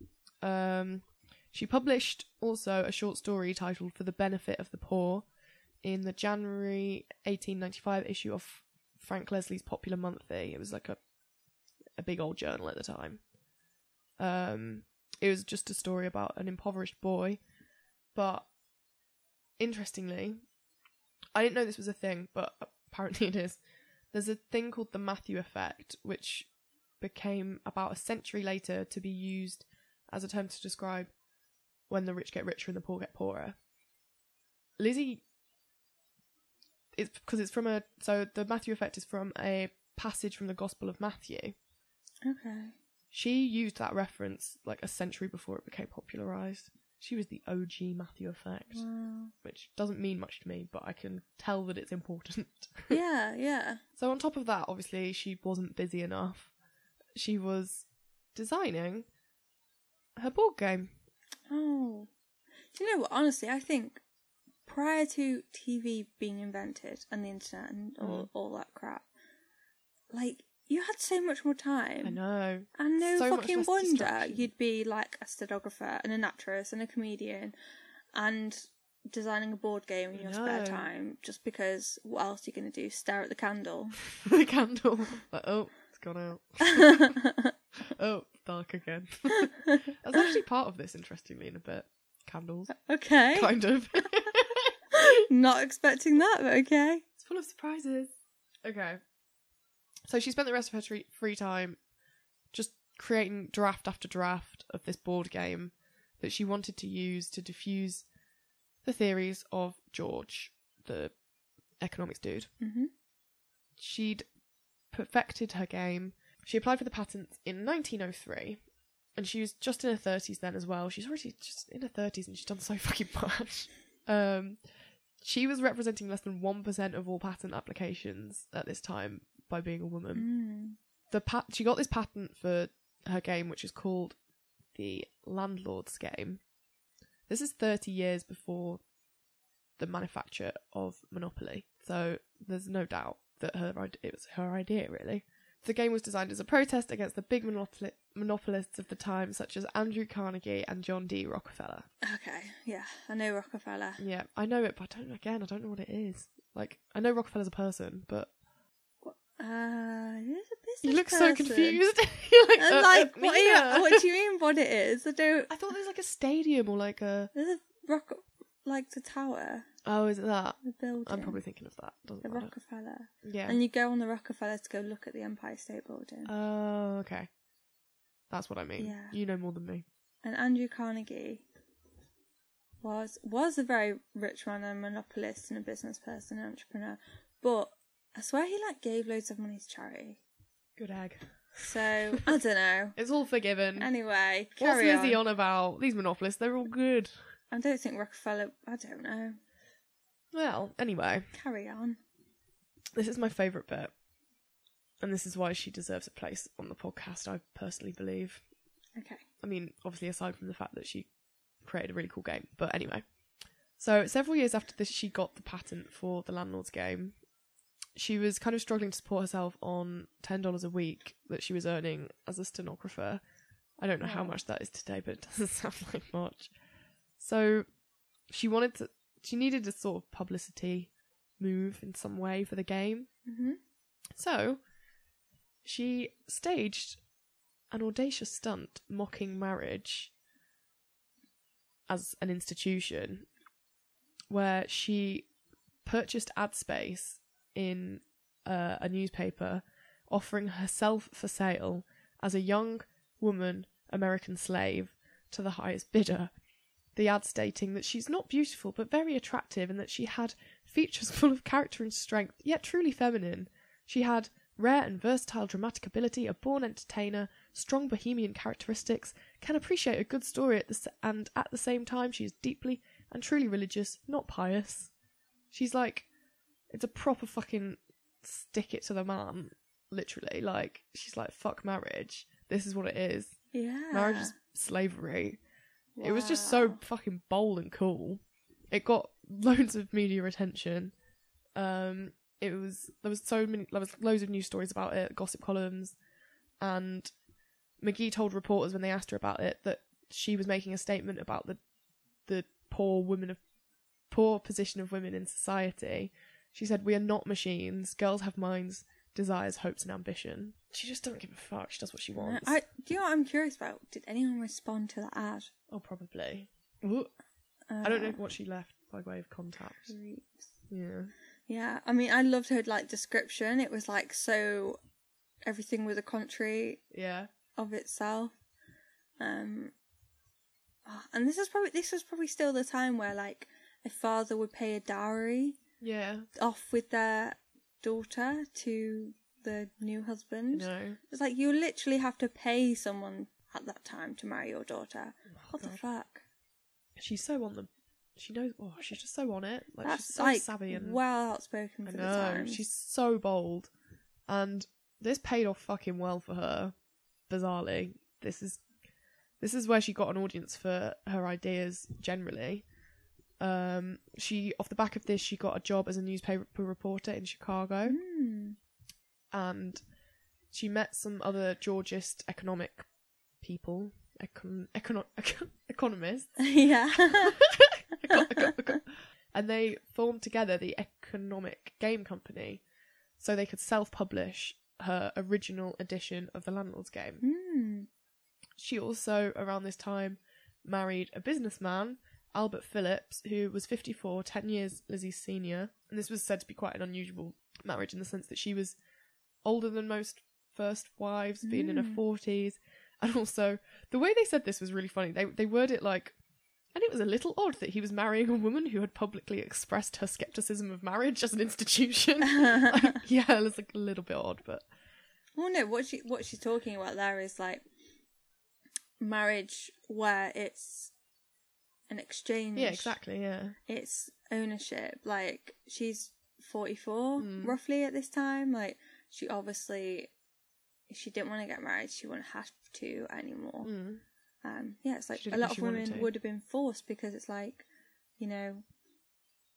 She published also a short story titled For the Benefit of the Poor in the January 1895 issue of Frank Leslie's Popular Monthly. It was like a big old journal at the time. It was just a story about an impoverished boy, but interestingly, I didn't know this was a thing, but apparently it is. There's a thing called the Matthew effect, which became about a century later to be used as a term to describe when the rich get richer and the poor get poorer. Lizzie, it's because it's from so the Matthew effect is from a passage from the Gospel of Matthew. Okay. She used that reference like a century before it became popularised. She was the OG Matthew effect, which doesn't mean much to me, but I can tell that it's important. Yeah, yeah. So on top of that, obviously, she wasn't busy enough. She was designing her board game. Oh. Do you know what? Honestly, I think prior to TV being invented and the internet and all that crap, like, you had so much more time. I know. And no fucking wonder you'd be like a stenographer and an actress and a comedian and designing a board game in your spare time, just because what else are you going to do? Stare at the candle. The candle. Like, oh, it's gone out. Oh, dark again. That's actually part of this, interestingly, in a bit. Candles. Okay. Kind of. Not expecting that, but okay. It's full of surprises. Okay. So she spent the rest of her free time just creating draft after draft of this board game that she wanted to use to diffuse the theories of George, the economics dude. Mm-hmm. She'd perfected her game. She applied for the patent in 1903, and she was just in her 30s then as well. She's already just in her 30s and she's done so fucking much. She was representing less than 1% of all patent applications at this time by being a woman. She got this patent for her game, which is called the Landlord's Game. This is 30 years before the manufacture of Monopoly. So there's no doubt that it was her idea, really. The game was designed as a protest against the big monopolists of the time, such as Andrew Carnegie and John D. Rockefeller. Okay, yeah, I know Rockefeller. Yeah, I know it, but I don't know what it is. Like, I know Rockefeller's a person, but... He's a business You look person. so confused. You're like, what do you mean what it is? I thought there was like a stadium or like a... There's a like the tower. Oh, is it that? The building. I'm probably thinking of that. The Rockefeller. Yeah. And you go on the Rockefeller to go look at the Empire State Building. Oh, okay. That's what I mean. Yeah. You know more than me. And Andrew Carnegie was a very rich man, a monopolist and a business person, an entrepreneur. But I swear he gave loads of money to charity. Good egg. So, I don't know. It's all forgiven. Anyway, what's carry Lizzie on about? These monopolists, they're all good. I don't think Rockefeller... I don't know. Well, anyway. Carry on. This is my favourite bit. And this is why she deserves a place on the podcast, I personally believe. Okay. I mean, obviously aside from the fact that she created a really cool game. But anyway. So, several years after this, she got the patent for the Landlord's game. She was kind of struggling to support herself on $10 a week that she was earning as a stenographer. I don't know how much that is today, but it doesn't sound like much. So she needed a sort of publicity move in some way for the game. Mm-hmm. So she staged an audacious stunt mocking marriage as an institution, where she purchased ad space in a newspaper, offering herself for sale as a young woman American slave to the highest bidder. The ad stating that she's not beautiful but very attractive, and that she had features full of character and strength, yet truly feminine. She had rare and versatile dramatic ability, a born entertainer, strong bohemian characteristics, can appreciate a good story and at the same time she is deeply and truly religious, not pious. She's like, it's a proper fucking stick it to the man, literally. Like, she's like, fuck marriage. This is what it is. Yeah. Marriage is slavery. Wow. It was just so fucking bold and cool. It got loads of media attention. There was loads of news stories about it, gossip columns, and McGee told reporters when they asked her about it that she was making a statement about the poor position of women in society. She said, "We are not machines. Girls have minds, desires, hopes, and ambition." She just doesn't give a fuck. She does what she wants. Do you know what I'm curious about? Did anyone respond to that ad? Oh, probably. I don't know what she left by way of contact. Creeps. Yeah. Yeah, I mean, I loved her description. It was so everything was a contrary of itself. And this was probably still the time where a father would pay a dowry off with their daughter to the new husband. No. It's you literally have to pay someone at that time to marry your daughter. What the fuck? She's so on the... She knows... Oh, she's just so on it. That's she's so savvy and... well outspoken for the time. She's so bold. And this paid off fucking well for her, bizarrely. This is where she got an audience for her ideas generally. Off the back of this, she got a job as a newspaper reporter in Chicago. And she met some other Georgist economic people, economists. Yeah. And they formed together the Economic Game Company so they could self-publish her original edition of the Landlord's Game. She also, around this time, married a businessman, Albert Phillips, who was 54, 10 years Lizzie's senior. And this was said to be quite an unusual marriage in the sense that she was older than most first wives, being in her 40s. And also, the way they said this was really funny. They worded it like, and it was a little odd that he was marrying a woman who had publicly expressed her scepticism of marriage as an institution. It was a little bit odd, but... Well, no, what she's talking about there is marriage where it's an exchange. Yeah, exactly, yeah. It's ownership. She's 44, roughly, at this time. She obviously, if she didn't want to get married, she wouldn't have to anymore. It's a lot of women would have been forced because it's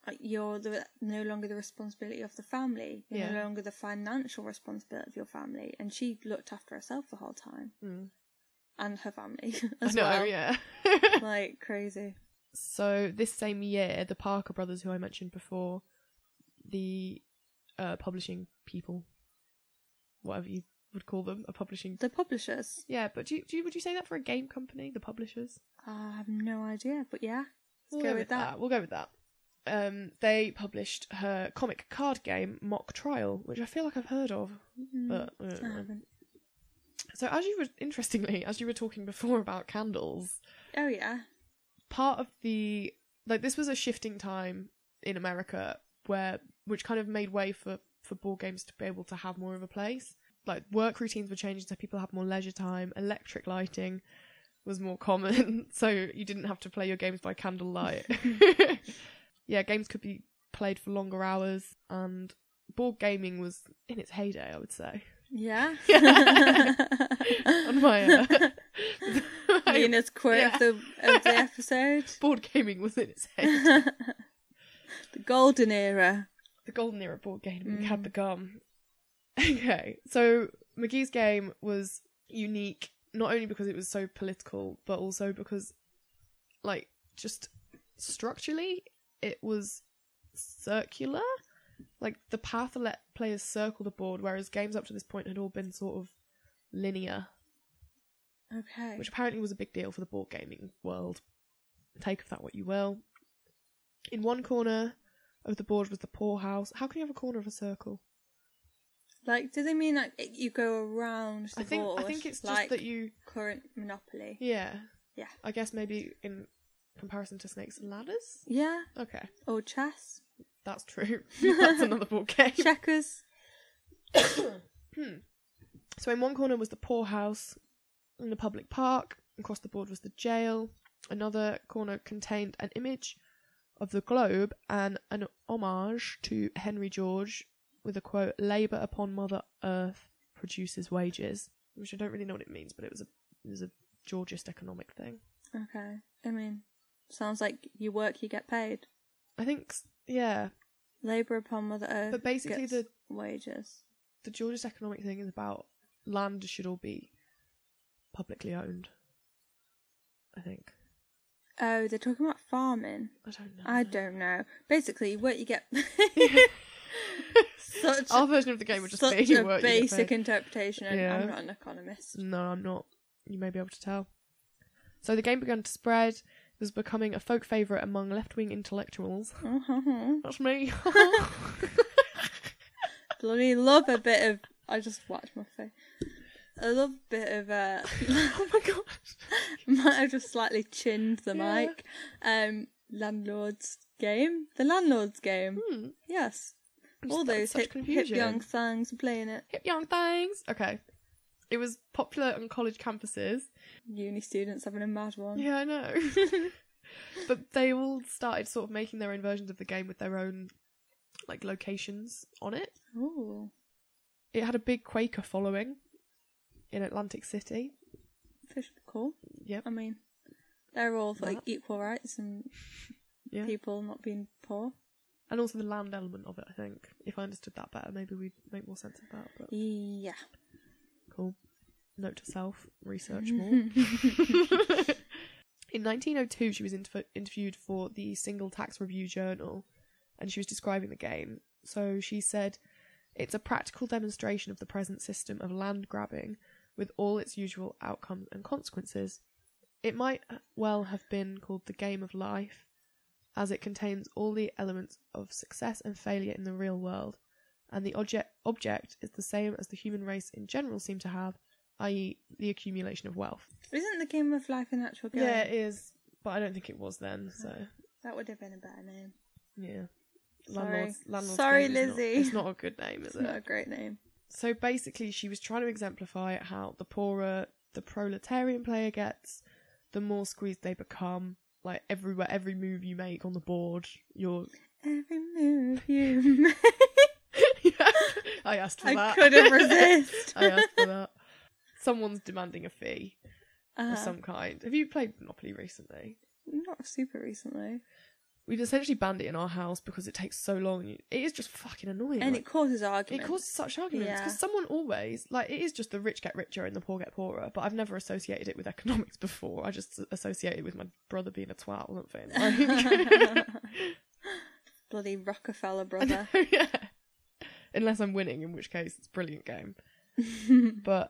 you're no longer the responsibility of the family. You're no longer the financial responsibility of your family. And she looked after herself the whole time. And her family as well. Yeah. Like, crazy. So this same year, the Parker brothers, who I mentioned before, the publishing people, whatever you would call them, the publishers. Yeah, but would you say that for a game company, the publishers? I have no idea, but yeah, let's go with that. We'll go with that. They published her comic card game Mock Trial, which I feel like I've heard of, but I haven't. So as you were talking before about candles, oh yeah, part of this was a shifting time in America which kind of made way for board games to be able to have more of a place. Like, work routines were changing, so people had more leisure time. Electric lighting was more common, so you didn't have to play your games by candlelight. Yeah, games could be played for longer hours, and board gaming was in its heyday, I would say. Yeah. On my Nina's quote of the episode. Board gaming was in its heyday. The golden era. The golden era of board gaming had begun. Okay, so McGee's game was unique, not only because it was so political, but also because, like, just structurally, it was circular. Like, the path let players circle the board, whereas games up to this point had all been sort of linear. Okay. Which apparently was a big deal for the board gaming world. Take of that what you will. In one corner of the board was the poorhouse. How can you have a corner of a circle? Like, do they mean like you go around the board? I think it's like just that you... current Monopoly. Yeah. Yeah. I guess maybe in comparison to Snakes and Ladders? Yeah. Okay. Or chess. That's true. That's another board game. Checkers. So in one corner was the poorhouse, in the public park. Across the board was the jail. Another corner contained an image of the globe and an homage to Henry George with a quote, "Labour upon Mother Earth produces wages," which I don't really know what it means, but it was a Georgist economic thing. Okay. I mean, sounds like you work, you get paid. I think, yeah. Labour upon Mother Earth. But basically gets the wages. The Georgist economic thing is about land should all be publicly owned, I think. Oh, they're talking about farming. I don't know. Basically, you work, you get... Our version of the game would just be such a work, basic interpretation, and yeah. I'm not an economist. No, I'm not. You may be able to tell. So the game began to spread. It was becoming a folk favourite among left-wing intellectuals. That's me. Bloody love a bit of... I just whacked my face. I love a bit of... Oh my god. Might have just slightly chinned the mic. Landlord's Game. The Landlord's Game. Yes. All those hip young things are playing it. Hip young things. Okay. It was popular on college campuses. Uni students having a mad one. Yeah, I know. But they all started sort of making their own versions of the game with their own, like, locations on it. Ooh. It had a big Quaker following in Atlantic City. Fish cool. Yep. I mean, they're all for, like, equal rights and people not being poor. And also the land element of it, I think. If I understood that better, maybe we'd make more sense of that. But... yeah. Cool. Note to self, research more. In 1902, she was interviewed for the Single Tax Review Journal, and she was describing the game. So she said, "It's a practical demonstration of the present system of land grabbing, with all its usual outcomes and consequences. It might well have been called the game of life, as it contains all the elements of success and failure in the real world, and the object is the same as the human race in general seem to have, i.e. the accumulation of wealth." Isn't the game of life an actual game? Yeah, it is, but I don't think it was then, so... That would have been a better name. Yeah. Landlord's Sorry, Lizzie. It's not a good name, is it? It's not a great name. So basically, she was trying to exemplify how the poorer the proletarian player gets, the more squeezed they become. Like, everywhere, every move you make on the board, you're... Every move you make... Yeah, I asked for that. I couldn't resist. I asked for that. Someone's demanding a fee of some kind. Have you played Monopoly recently? Not super recently. we've essentially banned it in our house because it takes so long. It is just fucking annoying. And it causes arguments. It causes such arguments because someone always, like, it is just the rich get richer and the poor get poorer, but I've never associated it with economics before. I just associate it with my brother being a twat or something. Like. Bloody Rockefeller brother. Yeah. Unless I'm winning, in which case it's a brilliant game. But,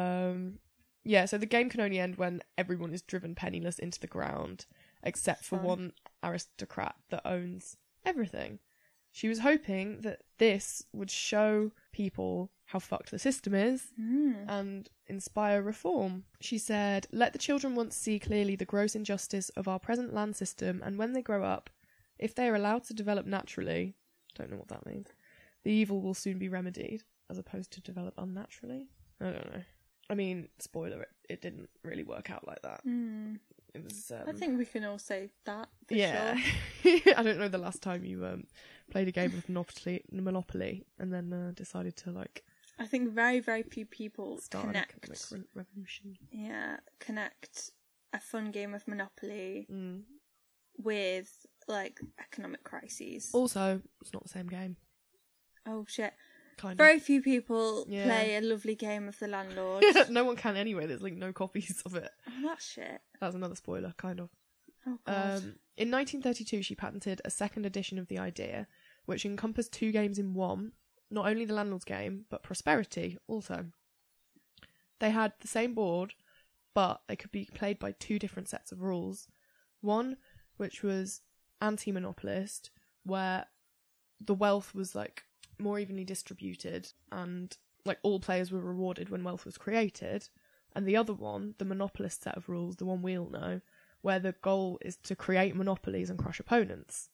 yeah, so the game can only end when everyone is driven penniless into the ground, except for one aristocrat that owns everything. She was hoping that this would show people how fucked the system is and inspire reform. She said, "Let the children once see clearly the gross injustice of our present land system, and when they grow up, if they are allowed to develop naturally," don't know what that means, "the evil will soon be remedied," as opposed to develop unnaturally. I don't know. I mean, spoiler, it didn't really work out like that. It was. I think we can all say that, for sure. I don't know the last time you played a game of Monopoly and then decided to, like... I think very, very few people start connect... an economic revolution. Yeah, connect a fun game of Monopoly with, like, economic crises. Also, it's not the same game. Oh, shit. Kind Very few people play a lovely game of The Landlord. No one can anyway. There's like no copies of it. Oh, that's shit. That's another spoiler, kind of. Oh, God. In 1932, she patented a second edition of the idea, which encompassed 2 games in one. Not only The Landlord's game, but Prosperity also. They had the same board, but they could be played by 2 different sets of rules. One, which was anti-monopolist, where the wealth was like more evenly distributed and like all players were rewarded when wealth was created, and the other one, the monopolist set of rules, the one we all know, where the goal is to create monopolies and crush opponents.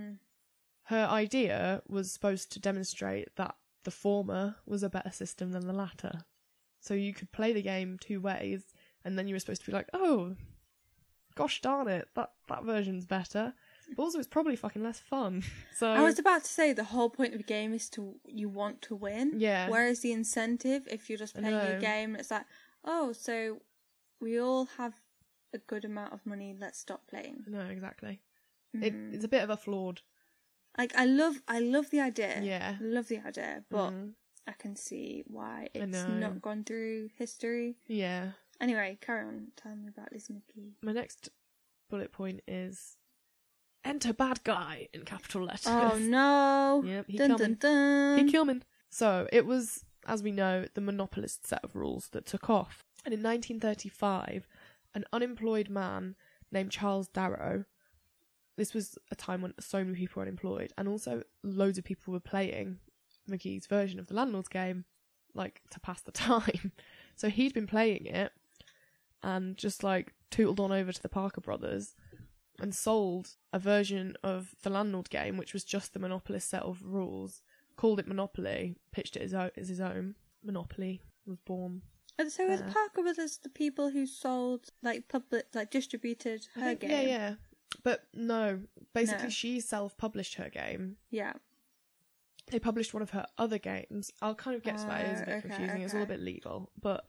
Her idea was supposed to demonstrate that the former was a better system than the latter, so you could play the game 2 ways and then you were supposed to be like, oh gosh darn it, that version's better. But also, it's probably fucking less fun. So I was about to say the whole point of the game is you want to win. Yeah. Whereas the incentive, if you're just playing a game, it's like, oh, so we all have a good amount of money. Let's stop playing. No, exactly. It's a bit of a flawed. Like I love the idea. Yeah. I love the idea, but I can see why it's not gone through history. Yeah. Anyway, carry on. Tell me about Liz McGee. My next bullet point is. Enter bad guy in capital letters. Oh no! Yep, he dun, coming. Dun, dun. He coming. So it was, as we know, the monopolist set of rules that took off. And in 1935, an unemployed man named Charles Darrow. This was a time when so many people were unemployed, and also loads of people were playing McGee's version of the Landlord's game, like to pass the time. So he'd been playing it, and just like tootled on over to the Parker Brothers. And sold a version of the Landlord game, which was just the monopolist set of rules, called it Monopoly, pitched it as his own. Monopoly was born. And so was Parker Brothers the people who sold, like, distributed her game? Yeah. But no, basically she self-published her game. Yeah. They published one of her other games. I'll kind of get to that. It is a bit confusing. Okay. It's all a bit legal. But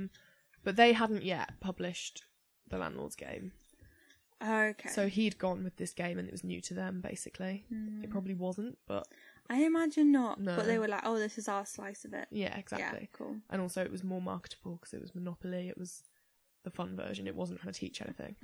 they hadn't yet published the Landlord's game. Okay. So he'd gone with this game and it was new to them, basically. It probably wasn't, but... I imagine not, no. But they were like, oh, this is our slice of it. Yeah, exactly. Yeah, cool. And also it was more marketable because it was Monopoly, it was the fun version, it wasn't trying to teach anything.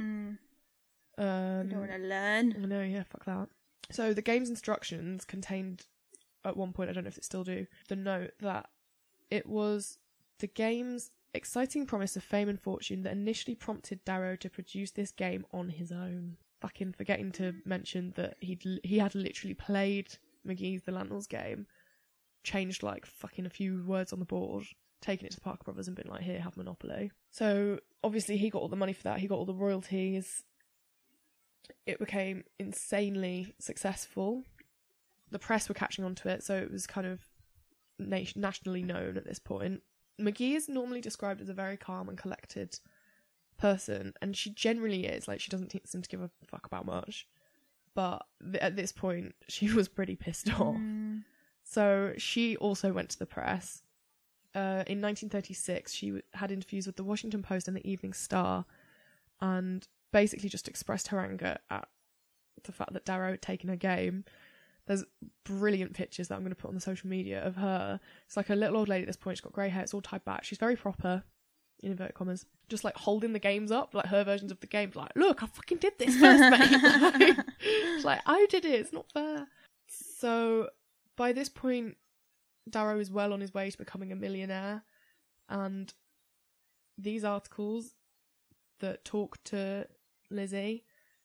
I don't want to learn. I know, yeah, fuck that. So the game's instructions contained, at one point, I don't know if it still do, the note that it was the game's exciting promise of fame and fortune that initially prompted Darrow to produce this game on his own. Fucking forgetting to mention that he had literally played McGee's The Landlord's game, changed like fucking a few words on the board, taken it to the Parker Brothers and been like, here, have Monopoly. So obviously he got all the money for that, he got all the royalties. It became insanely successful. The press were catching on to it, so it was kind of nationally known at this point. McGee is normally described as a very calm and collected person, and she generally is. Like, she doesn't seem to give a fuck about much. But at this point, she was pretty pissed off. So she also went to the press. In 1936, she had interviews with the Washington Post and the Evening Star, and basically just expressed her anger at the fact that Darrow had taken her game. There's brilliant pictures that I'm going to put on the social media of her. It's like a little old lady at this point. She's got grey hair. It's all tied back. She's very proper, in inverted commas. Just like holding the games up, like her versions of the games. Like, look, I fucking did this first, mate. It's like, I did it. It's not fair. So by this point, Darrow is well on his way to becoming a millionaire. And these articles that talk to Lizzie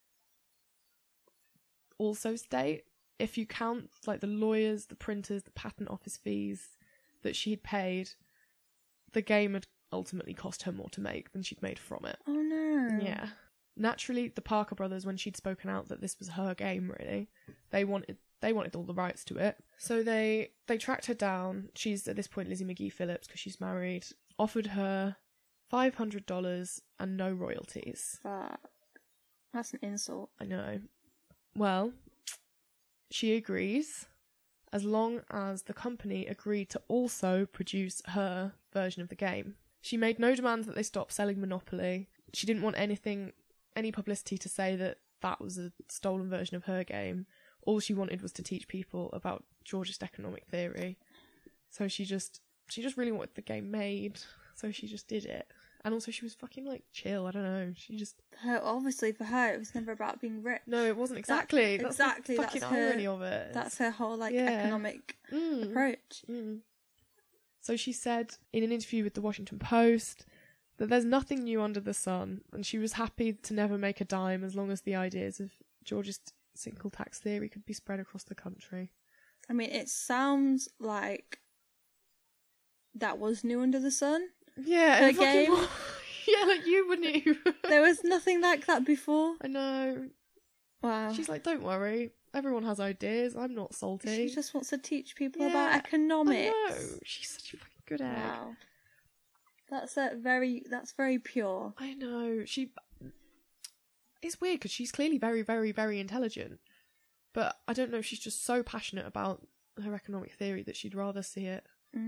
also state, if you count like the lawyers, the printers, the patent office fees that she'd paid, the game had ultimately cost her more to make than she'd made from it. Oh no. Yeah. Naturally, the Parker brothers, when she'd spoken out that this was her game, really, they wanted all the rights to it. So they tracked her down. She's at this point Lizzie McGee Phillips because she's married. Offered her $500 and no royalties. Fuck. That's an insult. I know. Well, she agrees, as long as the company agreed to also produce her version of the game. She made no demands that they stop selling Monopoly. She didn't want any publicity to say that that was a stolen version of her game. All she wanted was to teach people about Georgist economic theory. So she just really wanted the game made, so she just did it. And also she was fucking like chill, I don't know. Obviously for her it was never about being rich. No, it wasn't exactly. That's the fucking that's irony of it. That's her whole economic approach. Mm. So she said in an interview with the Washington Post that there's nothing new under the sun, and she was happy to never make a dime as long as the ideas of Georgist single tax theory could be spread across the country. I mean, it sounds like that was new under the sun. Yeah, her game. Yeah, like you were new. There was nothing like that before. I know. Wow. She's like, don't worry. Everyone has ideas. I'm not salty. She just wants to teach people about economics. I know. She's such a fucking good egg. Wow. That's very pure. I know. It's weird because she's clearly very, very, very intelligent. But I don't know if she's just so passionate about her economic theory that she'd rather see it.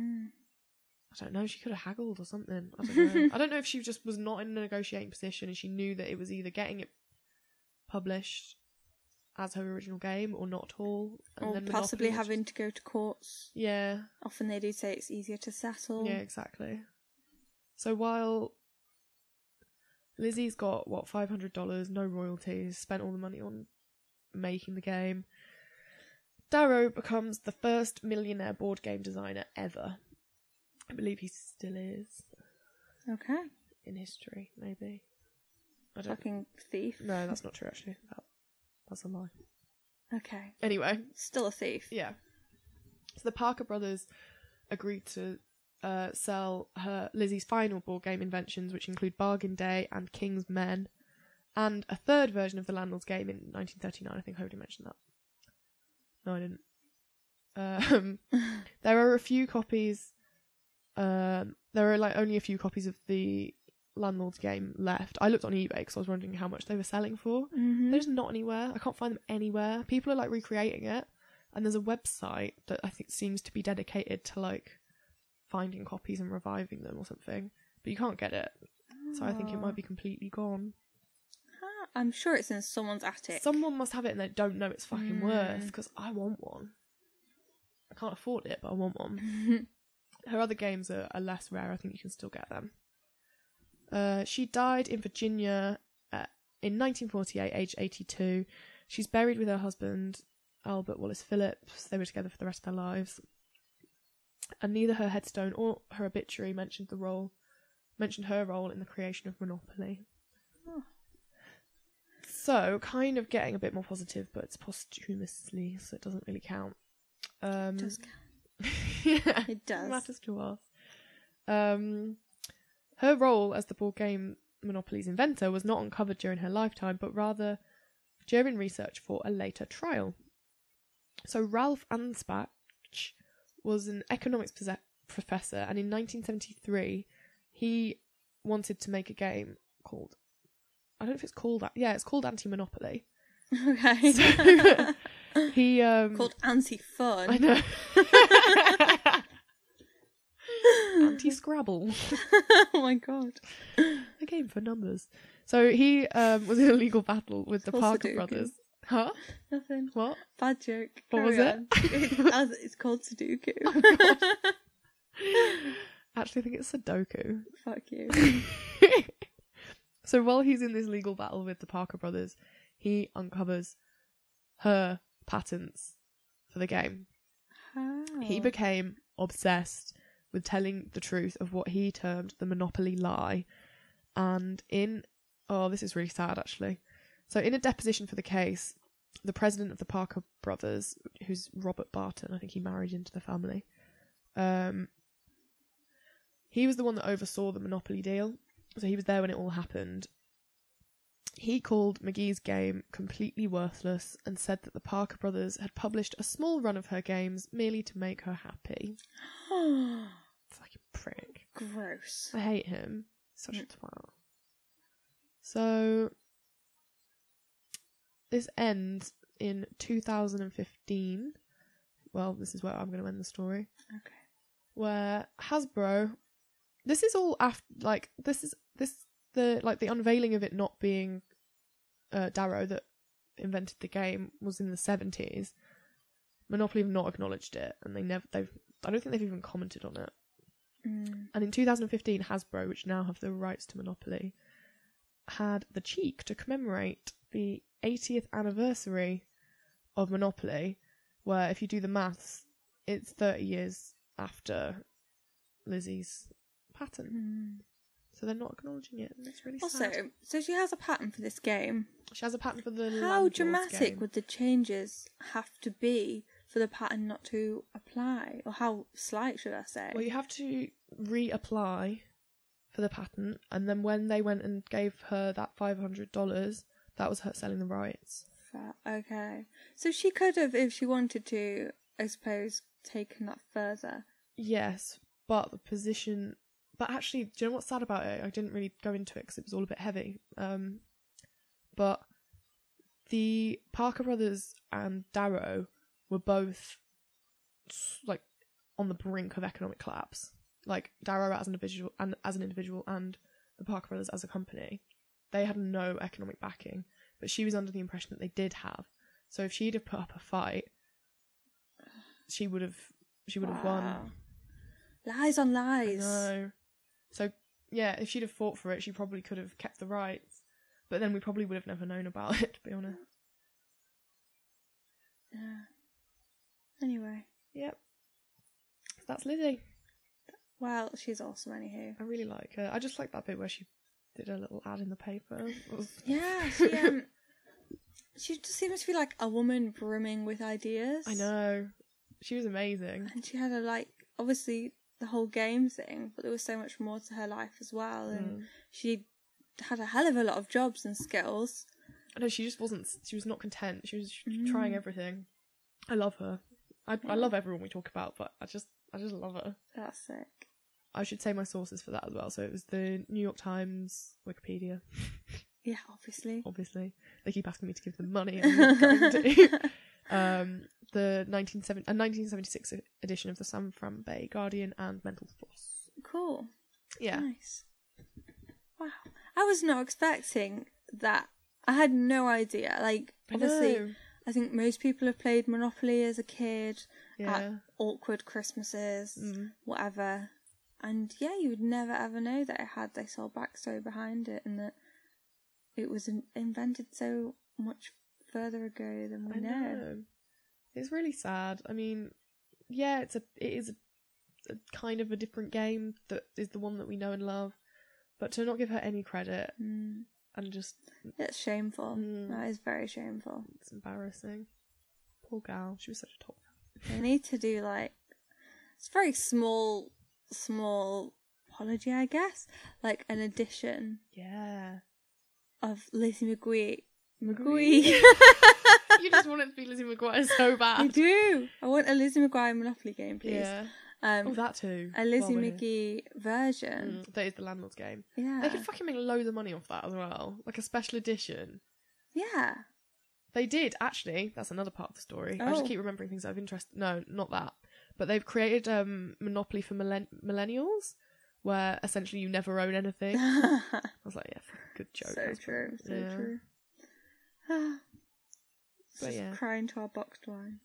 I don't know, she could have haggled or something. I don't know. I don't know if she just was not in a negotiating position and she knew that it was either getting it published as her original game or not at all. And or then possibly having to go to courts. Yeah. Often they do say it's easier to settle. Yeah, exactly. So while Lizzie's got, $500, no royalties, spent all the money on making the game, Darrow becomes the first millionaire board game designer ever. I believe he still is. Okay. In history, maybe. I don't. Fucking thief. No, that's not true, actually. That's a lie. Okay. Anyway. Still a thief. Yeah. So the Parker brothers agreed to sell Lizzie's final board game inventions, which include Bargain Day and King's Men, and a third version of the Landlord's Game in 1939. I think I already mentioned that. No, I didn't. There are a few copies. There are only a few copies of the Landlord's Game left. I looked on eBay because I was wondering how much they were selling for. Mm-hmm. They're just not anywhere. I can't find them anywhere. People are recreating it, and there's a website that I think seems to be dedicated to finding copies and reviving them or something. But you can't get it, so I think it might be completely gone. I'm sure it's in someone's attic. Someone must have it and they don't know it's fucking worth, because I want one. I can't afford it, but I want one. Her other games are less rare. I think you can still get them. She died in Virginia in 1948, aged 82. She's buried with her husband, Albert Wallace Phillips. They were together for the rest of their lives. And neither her headstone or her obituary mentioned her role in the creation of Monopoly. Oh. So, kind of getting a bit more positive, but it's posthumously, so it doesn't really count. It does count. Yeah, it does. It matters to us. Her role as the board game Monopoly's inventor was not uncovered during her lifetime, but rather during research for a later trial. So Ralph Anspach was an economics professor, and in 1973 he wanted to make a game called, I don't know if it's called that. Yeah, it's called Anti-Monopoly. Okay. So he called Anti-Fun. I know. Anti-Scrabble. Oh my god. A game for numbers. So he was in a legal battle with the Parker brothers. Huh? Nothing. What? Bad joke. What was it? It's called Sudoku. Actually, I think it's Sudoku. Fuck you. So while he's in this legal battle with the Parker brothers, he uncovers her patents for the game. How? He became obsessed with telling the truth of what he termed the Monopoly lie. And this is really sad actually. So in a deposition for the case, the president of the Parker brothers, who's Robert Barton, I think he married into the family, he was the one that oversaw the Monopoly deal. So he was there when it all happened. He called McGee's game completely worthless and said that the Parker brothers had published a small run of her games merely to make her happy. Fucking prick. Gross. I hate him. Such a twat. So this ends in 2015. Well, this is where I'm going to end the story. Okay. Where Hasbro, this is all after, like, the unveiling of it not being Darrow that invented the game was in the 70s. Monopoly have not acknowledged it, and I don't think they've even commented on it. And in 2015, Hasbro, which now have the rights to Monopoly, had the cheek to commemorate the 80th anniversary of Monopoly, where if you do the maths, it's 30 years after Lizzie's patent. So they're not acknowledging it, and it's really sad. Also, so she has a patent for this game. She has a patent for the How Landlord's dramatic game. would the changes have to be for the patent not to apply? Or how slight, should I say? Well, you have to reapply for the patent, and then when they went and gave her that $500, that was her selling the rights. Okay. So she could have, if she wanted to, I suppose, taken that further. Yes, but the position... But actually, do you know what's sad about it? I didn't really go into it because it was all a bit heavy. But the Parker brothers and Darrow were both like on the brink of economic collapse. Like Darrow as an individual and the Parker brothers as a company, they had no economic backing. But she was under the impression that they did have. So if she'd have put up a fight, she would have won. Lies on lies. No. So, yeah, if she'd have fought for it, she probably could have kept the rights. But then we probably would have never known about it, to be honest. Yeah. Anyway. Yep. That's Lizzie. Well, she's awesome anywho. I really like her. I just like that bit where she did a little ad in the paper. Yeah, she just seems to be like a woman brimming with ideas. I know. She was amazing. And she had obviously the whole game thing, but there was so much more to her life as well, and she had a hell of a lot of jobs and skills. I know, she was not content. She was trying everything. I love her. I love everyone we talk about, but I just love her. That's sick. I should say my sources for that as well. So it was the New York Times, Wikipedia. Yeah, obviously. They keep asking me to give them money, and I'm not going to. The 1976 edition of the San Fran Bay Guardian and Mental Floss. Cool. Yeah. Nice. Wow. I was not expecting that. I had no idea. Like, obviously, I think most people have played Monopoly as a kid at awkward Christmases, whatever. And yeah, you would never ever know that it had this whole backstory behind it, and that it was invented so much further ago than we know. It's really sad. I mean, yeah, it is a kind of a different game that is the one that we know and love, but to not give her any credit and just... It's shameful. That is very shameful. It's embarrassing. Poor gal. She was such a top gal. They need to do it's very small apology, I guess. Like an edition. Yeah. Of Lizzie McGuee. You just want it to be Lizzie McGuire so bad. I do. I want a Lizzie McGuire Monopoly game, please. Yeah. That too. A Lizzie McGee version. That is the Landlord's game. Yeah. They could fucking make loads of money off that as well. Like a special edition. Yeah. They did, actually. That's another part of the story. I just keep remembering things of interest. No, not that. But they've created Monopoly for millennials, where essentially you never own anything. I was like, yeah, good joke. So true. Just crying to our boxed wine.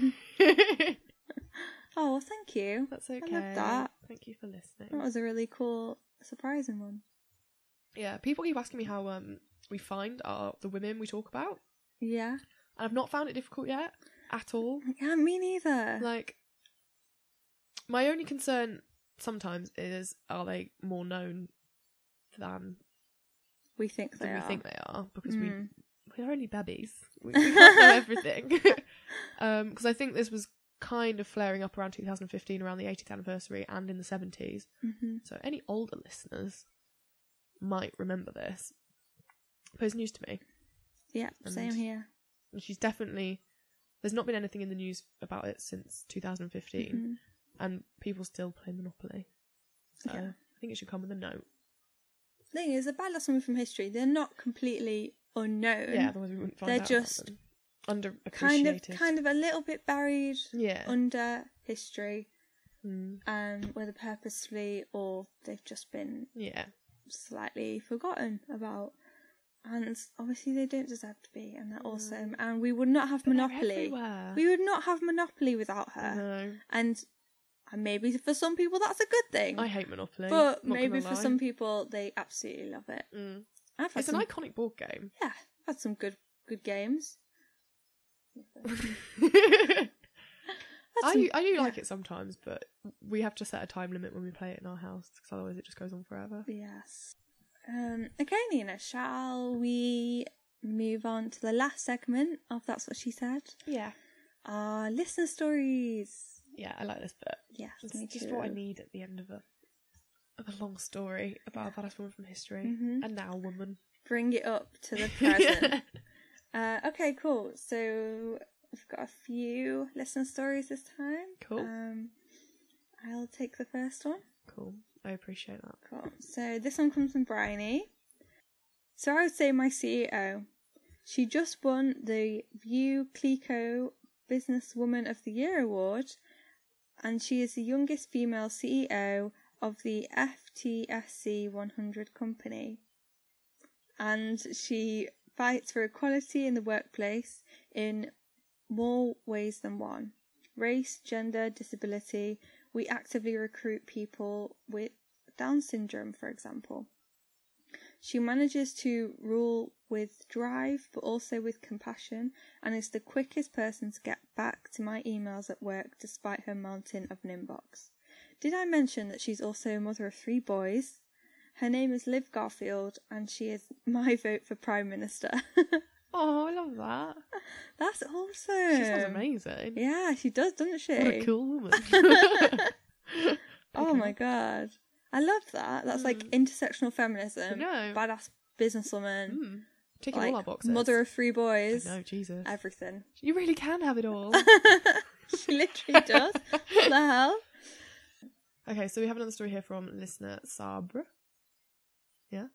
Oh, well, thank you. That's okay. I love that. Thank you for listening. That was a really cool, surprising one. Yeah, people keep asking me how we find the women we talk about. Yeah. And I've not found it difficult yet, at all. Yeah, me neither. Like, my only concern sometimes is, are they more known than we think they are? Because we're only babies. We can't know everything. Because I think this was kind of flaring up around 2015, around the 80th anniversary, and in the 70s. Mm-hmm. So any older listeners might remember this. But it's news to me. Yeah, same here. And she's definitely... There's not been anything in the news about it since 2015. And people still play Monopoly. So I think it should come with a note. The thing is, the Bad Lost Women from History, they're not completely unknown. Yeah, otherwise we wouldn't find out. They're just underappreciated. Kind of a little bit buried under history. Whether purposefully or they've just been slightly forgotten about. And obviously they don't deserve to be, and they're awesome. And we would not have Monopoly. We would not have Monopoly without her. No. And maybe for some people that's a good thing. I hate Monopoly. But maybe for some people they absolutely love it. It's an iconic board game. Yeah, I've had some good games. I do like it sometimes, but we have to set a time limit when we play it in our house, because otherwise it just goes on forever. Yes. Okay, Nina, shall we move on to the last segment of That's What She Said? Yeah. Our listener stories. Yeah, I like this bit. Yeah, it's just what I need at the end of a long story about a badass woman from history. And now a woman. Bring it up to the present. Okay, cool. So we've got a few listener stories this time. Cool. I'll take the first one. Cool. I appreciate that. Cool. So this one comes from Bryony. So I would say my CEO. She just won the View Clico Businesswoman of the Year award, and she is the youngest female CEO of the FTSE 100 company. And she fights for equality in the workplace in more ways than one. Race, gender, disability. We actively recruit people with Down syndrome, for example. She manages to rule with drive, but also with compassion, and is the quickest person to get back to my emails at work despite her mountain of an inbox. Did I mention that she's also a mother of 3 boys? Her name is Liv Garfield, and she is my vote for Prime Minister. Oh, I love that. That's awesome. She sounds amazing. Yeah, she does, doesn't she? What a cool woman. Oh my god. I love that. That's like intersectional feminism. No. Badass businesswoman. Ticking all our boxes. Mother of 3 boys. No, Jesus. Everything. You really can have it all. She literally does. What the hell? Okay, so we have another story here from listener Sabre. Yeah.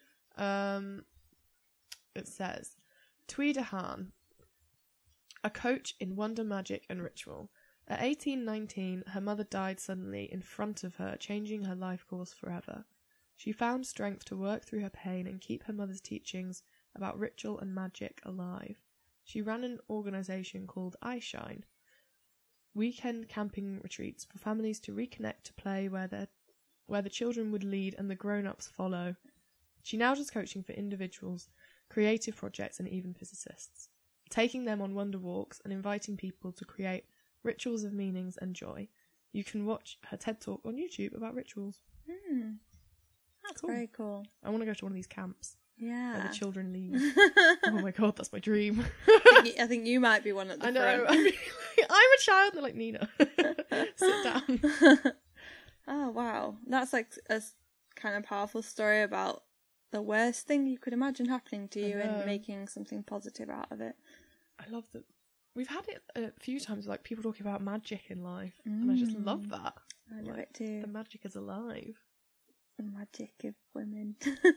It says, Tweeda Han, a coach in wonder, magic and ritual. At 18-19, her mother died suddenly in front of her, changing her life course forever. She found strength to work through her pain and keep her mother's teachings about ritual and magic alive. She ran an organisation called iShine, weekend camping retreats for families to reconnect to play where the children would lead and the grown-ups follow. She now does coaching for individuals, creative projects and even physicists, taking them on wonder walks and inviting people to create rituals of meanings and joy. You can watch her TED Talk on YouTube about rituals. That's cool. Very cool. I want to go to one of these camps. Yeah. Where the children leave. Oh my god, that's my dream. I think you might be one at the front. I know. I mean, I'm a child. They're like, Nina, sit down. Oh, wow. That's like a kind of powerful story about the worst thing you could imagine happening to you and making something positive out of it. I love that. We've had it a few times, like people talking about magic in life, and I just love that. I love it too. The magic is alive. The magic of women.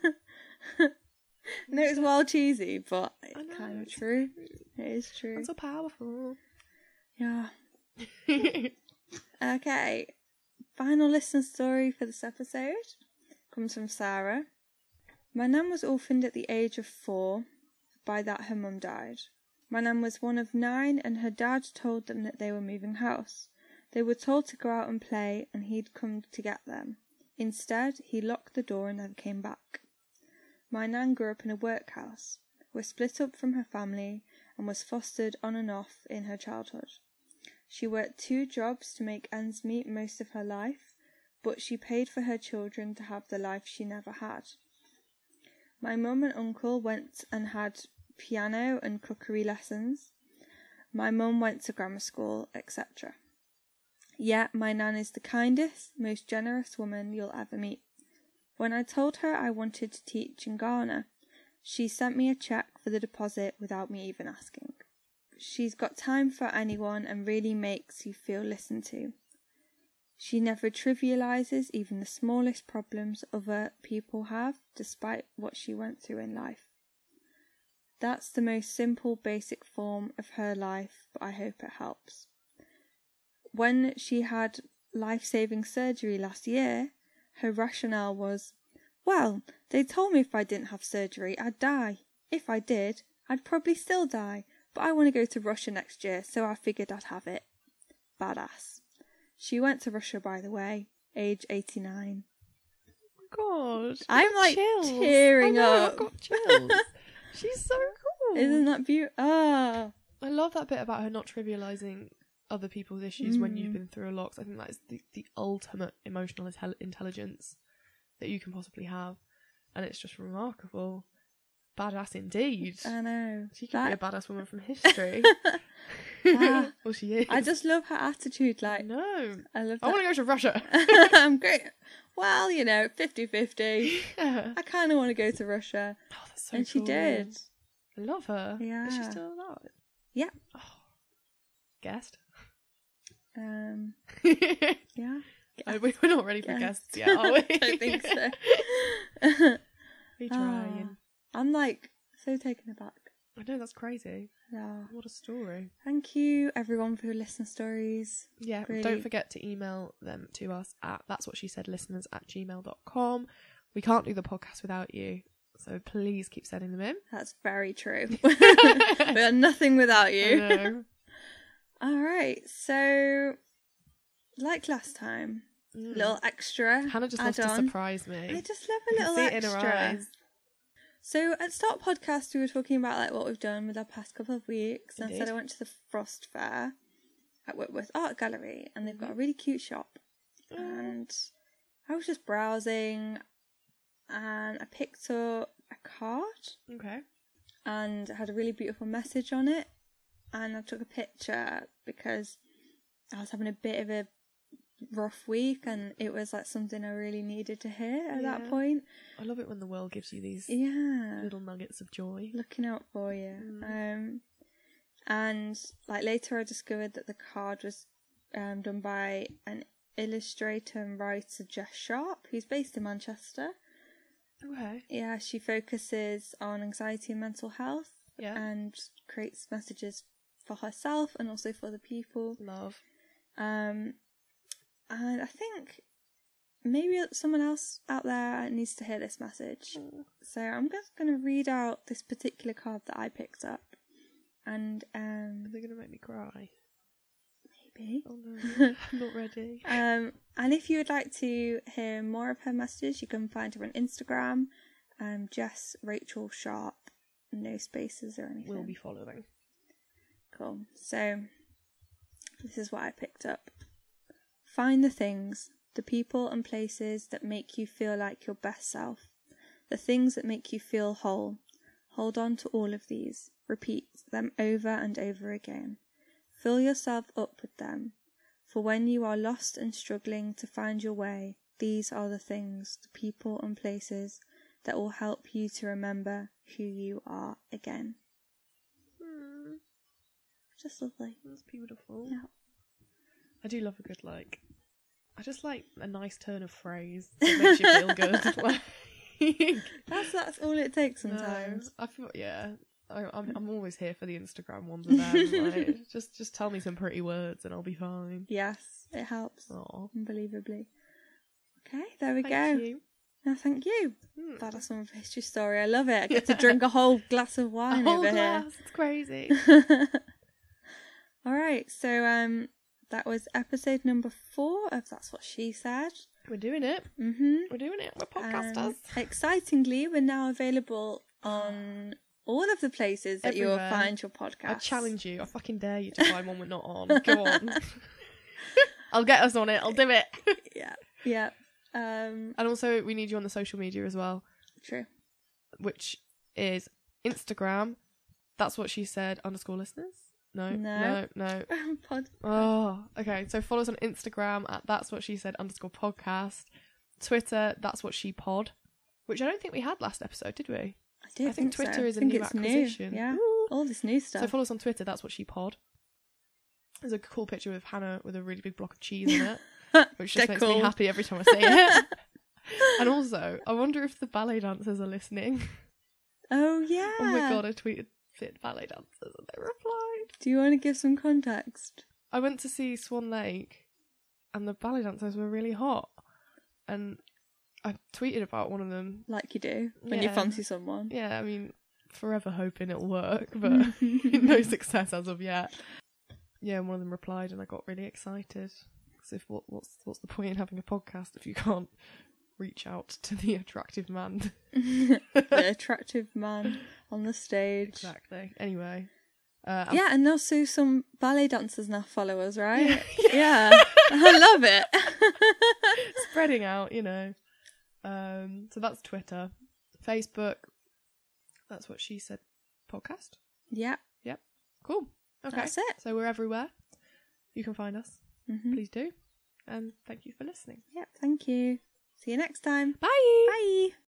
No, it's well cheesy, but it's kind of true. It is true. It's so powerful. Yeah. Okay. Final listener story for this episode comes from Sarah. My nan was orphaned at the age of 4. By that, her mum died. My nan was one of 9 and her dad told them that they were moving house. They were told to go out and play and he'd come to get them. Instead, he locked the door and never came back. My nan grew up in a workhouse, was split up from her family and was fostered on and off in her childhood. She worked 2 jobs to make ends meet most of her life, but she paid for her children to have the life she never had. My mum and uncle went and had piano and cookery lessons. My mum went to grammar school, etc. Yet my nan is the kindest, most generous woman you'll ever meet. When I told her I wanted to teach in Ghana, she sent me a cheque for the deposit without me even asking. She's got time for anyone and really makes you feel listened to. She never trivialises even the smallest problems other people have, despite what she went through in life. That's the most simple, basic form of her life, but I hope it helps. When she had life-saving surgery last year, her rationale was, well, they told me if I didn't have surgery, I'd die. If I did, I'd probably still die, but I want to go to Russia next year, so I figured I'd have it. Badass. She went to Russia, by the way, age 89. God, I'm like chills. tearing up. I've got chills. She's so cool. Isn't that beautiful? Ah. I love that bit about her not trivialising other people's issues when you've been through a lot. 'Cause I think that is the ultimate emotional intelligence that you can possibly have. And it's just remarkable. Badass indeed. I know. She could be a badass woman from history. Well, she is. I just love her attitude. Like, no. I love that. I want to go to Russia. I'm great. Well, 50-50. Yeah. I kind of want to go to Russia. Oh, that's so and cool. she did. I love her. Yeah. Is she still alive? Yeah. Oh. Guest? Yeah. We're not ready for guests yet, are we? I don't think so. We trying. I'm like so taken aback. I know, that's crazy. Yeah. What a story. Thank you everyone for your listener stories. Yeah, Really. Don't forget to email them to us at that'swhatshesaidslisteners@gmail.com. We can't do the podcast without you, so please keep sending them in. That's very true. We are nothing without you. I know. All right, so like last time, a little extra. Hannah just loves to surprise me. I just love a little see extra. it in her eyes. So at the start of the podcast, we were talking about like what we've done with our past couple of weeks. And I Indeed. said I went to the Frost Fair at Whitworth Art Gallery, and they've got a really cute shop. And I was just browsing, and I picked up a card. Okay. And it had a really beautiful message on it. And I took a picture because I was having a bit of a rough week, and it was like something I really needed to hear at that point. I love it when the world gives you these little nuggets of joy. Looking out for you. And like later I discovered that the card was done by an illustrator and writer, Jess Sharp, who's based in Manchester. Okay. Yeah, she focuses on anxiety and mental health. Yeah. And creates messages for herself and also for the people. Love. And I think maybe someone else out there needs to hear this message. So I'm just going to read out this particular card that I picked up. And Are they going to make me cry? maybe. Oh no, I'm not ready. And if you would like to hear more of her messages, you can find her on Instagram. Jess Rachel Sharp. No spaces or anything. We'll be following. Cool. So, this is what I picked up. Find the things, the people and places that make you feel like your best self. The things that make you feel whole. Hold on to all of these. Repeat them over and over again. Fill yourself up with them. For when you are lost and struggling to find your way, these are the things, the people and places that will help you to remember who you are again. Just lovely. That's beautiful. Yeah. I do love a good, I just like a nice turn of phrase that makes you feel good. That's all it takes sometimes. No, I feel, I'm always here for the Instagram ones with them. Just tell me some pretty words and I'll be fine. Yes, it helps. Aww. Unbelievably. Okay, there we go. Thank you. No, thank you. That is some history story. I love it. I get to drink a whole glass of wine over here. It's crazy. All right, so that was episode number 4 of That's What She Said. We're doing it. We're doing it. We're podcasters. Excitingly, we're now available on all of the places that you will find your podcast. I challenge you. I fucking dare you to find one we're not on. Go on. I'll get us on it. I'll do it. Yeah. And also, we need you on the social media as well. True. Which is Instagram. That's What She Said _listeners. No. Oh, okay. So follow us on Instagram at That's What She Said _podcast. Twitter, That's What She Pod, which I don't think we had last episode, did we? I think Twitter is a new acquisition. New. Yeah. Ooh. All this new stuff. So follow us on Twitter, That's What She Pod. There's a cool picture of Hannah with a really big block of cheese in it, which just makes me happy every time I see it. And also, I wonder if the ballet dancers are listening. Oh, yeah. Oh my god, I tweeted fit ballet dancers and they replied. Do you want to give some context? I went to see Swan Lake and the ballet dancers were really hot. And I tweeted about one of them. Like you do, when you fancy someone. Yeah, I mean, forever hoping it'll work, but no success as of yet. Yeah, and one of them replied and I got really excited. Because what's the point in having a podcast if you can't reach out to the attractive man? The attractive man on the stage. Exactly. Anyway. Yeah, and also some ballet dancers now follow us, right? Yeah. I love it. Spreading out, you know. So that's Twitter. Facebook, That's What She Said podcast. Yep. Cool. Okay. That's it. So we're everywhere. You can find us. Please do. And thank you for listening. Yep, thank you. See you next time. Bye. Bye.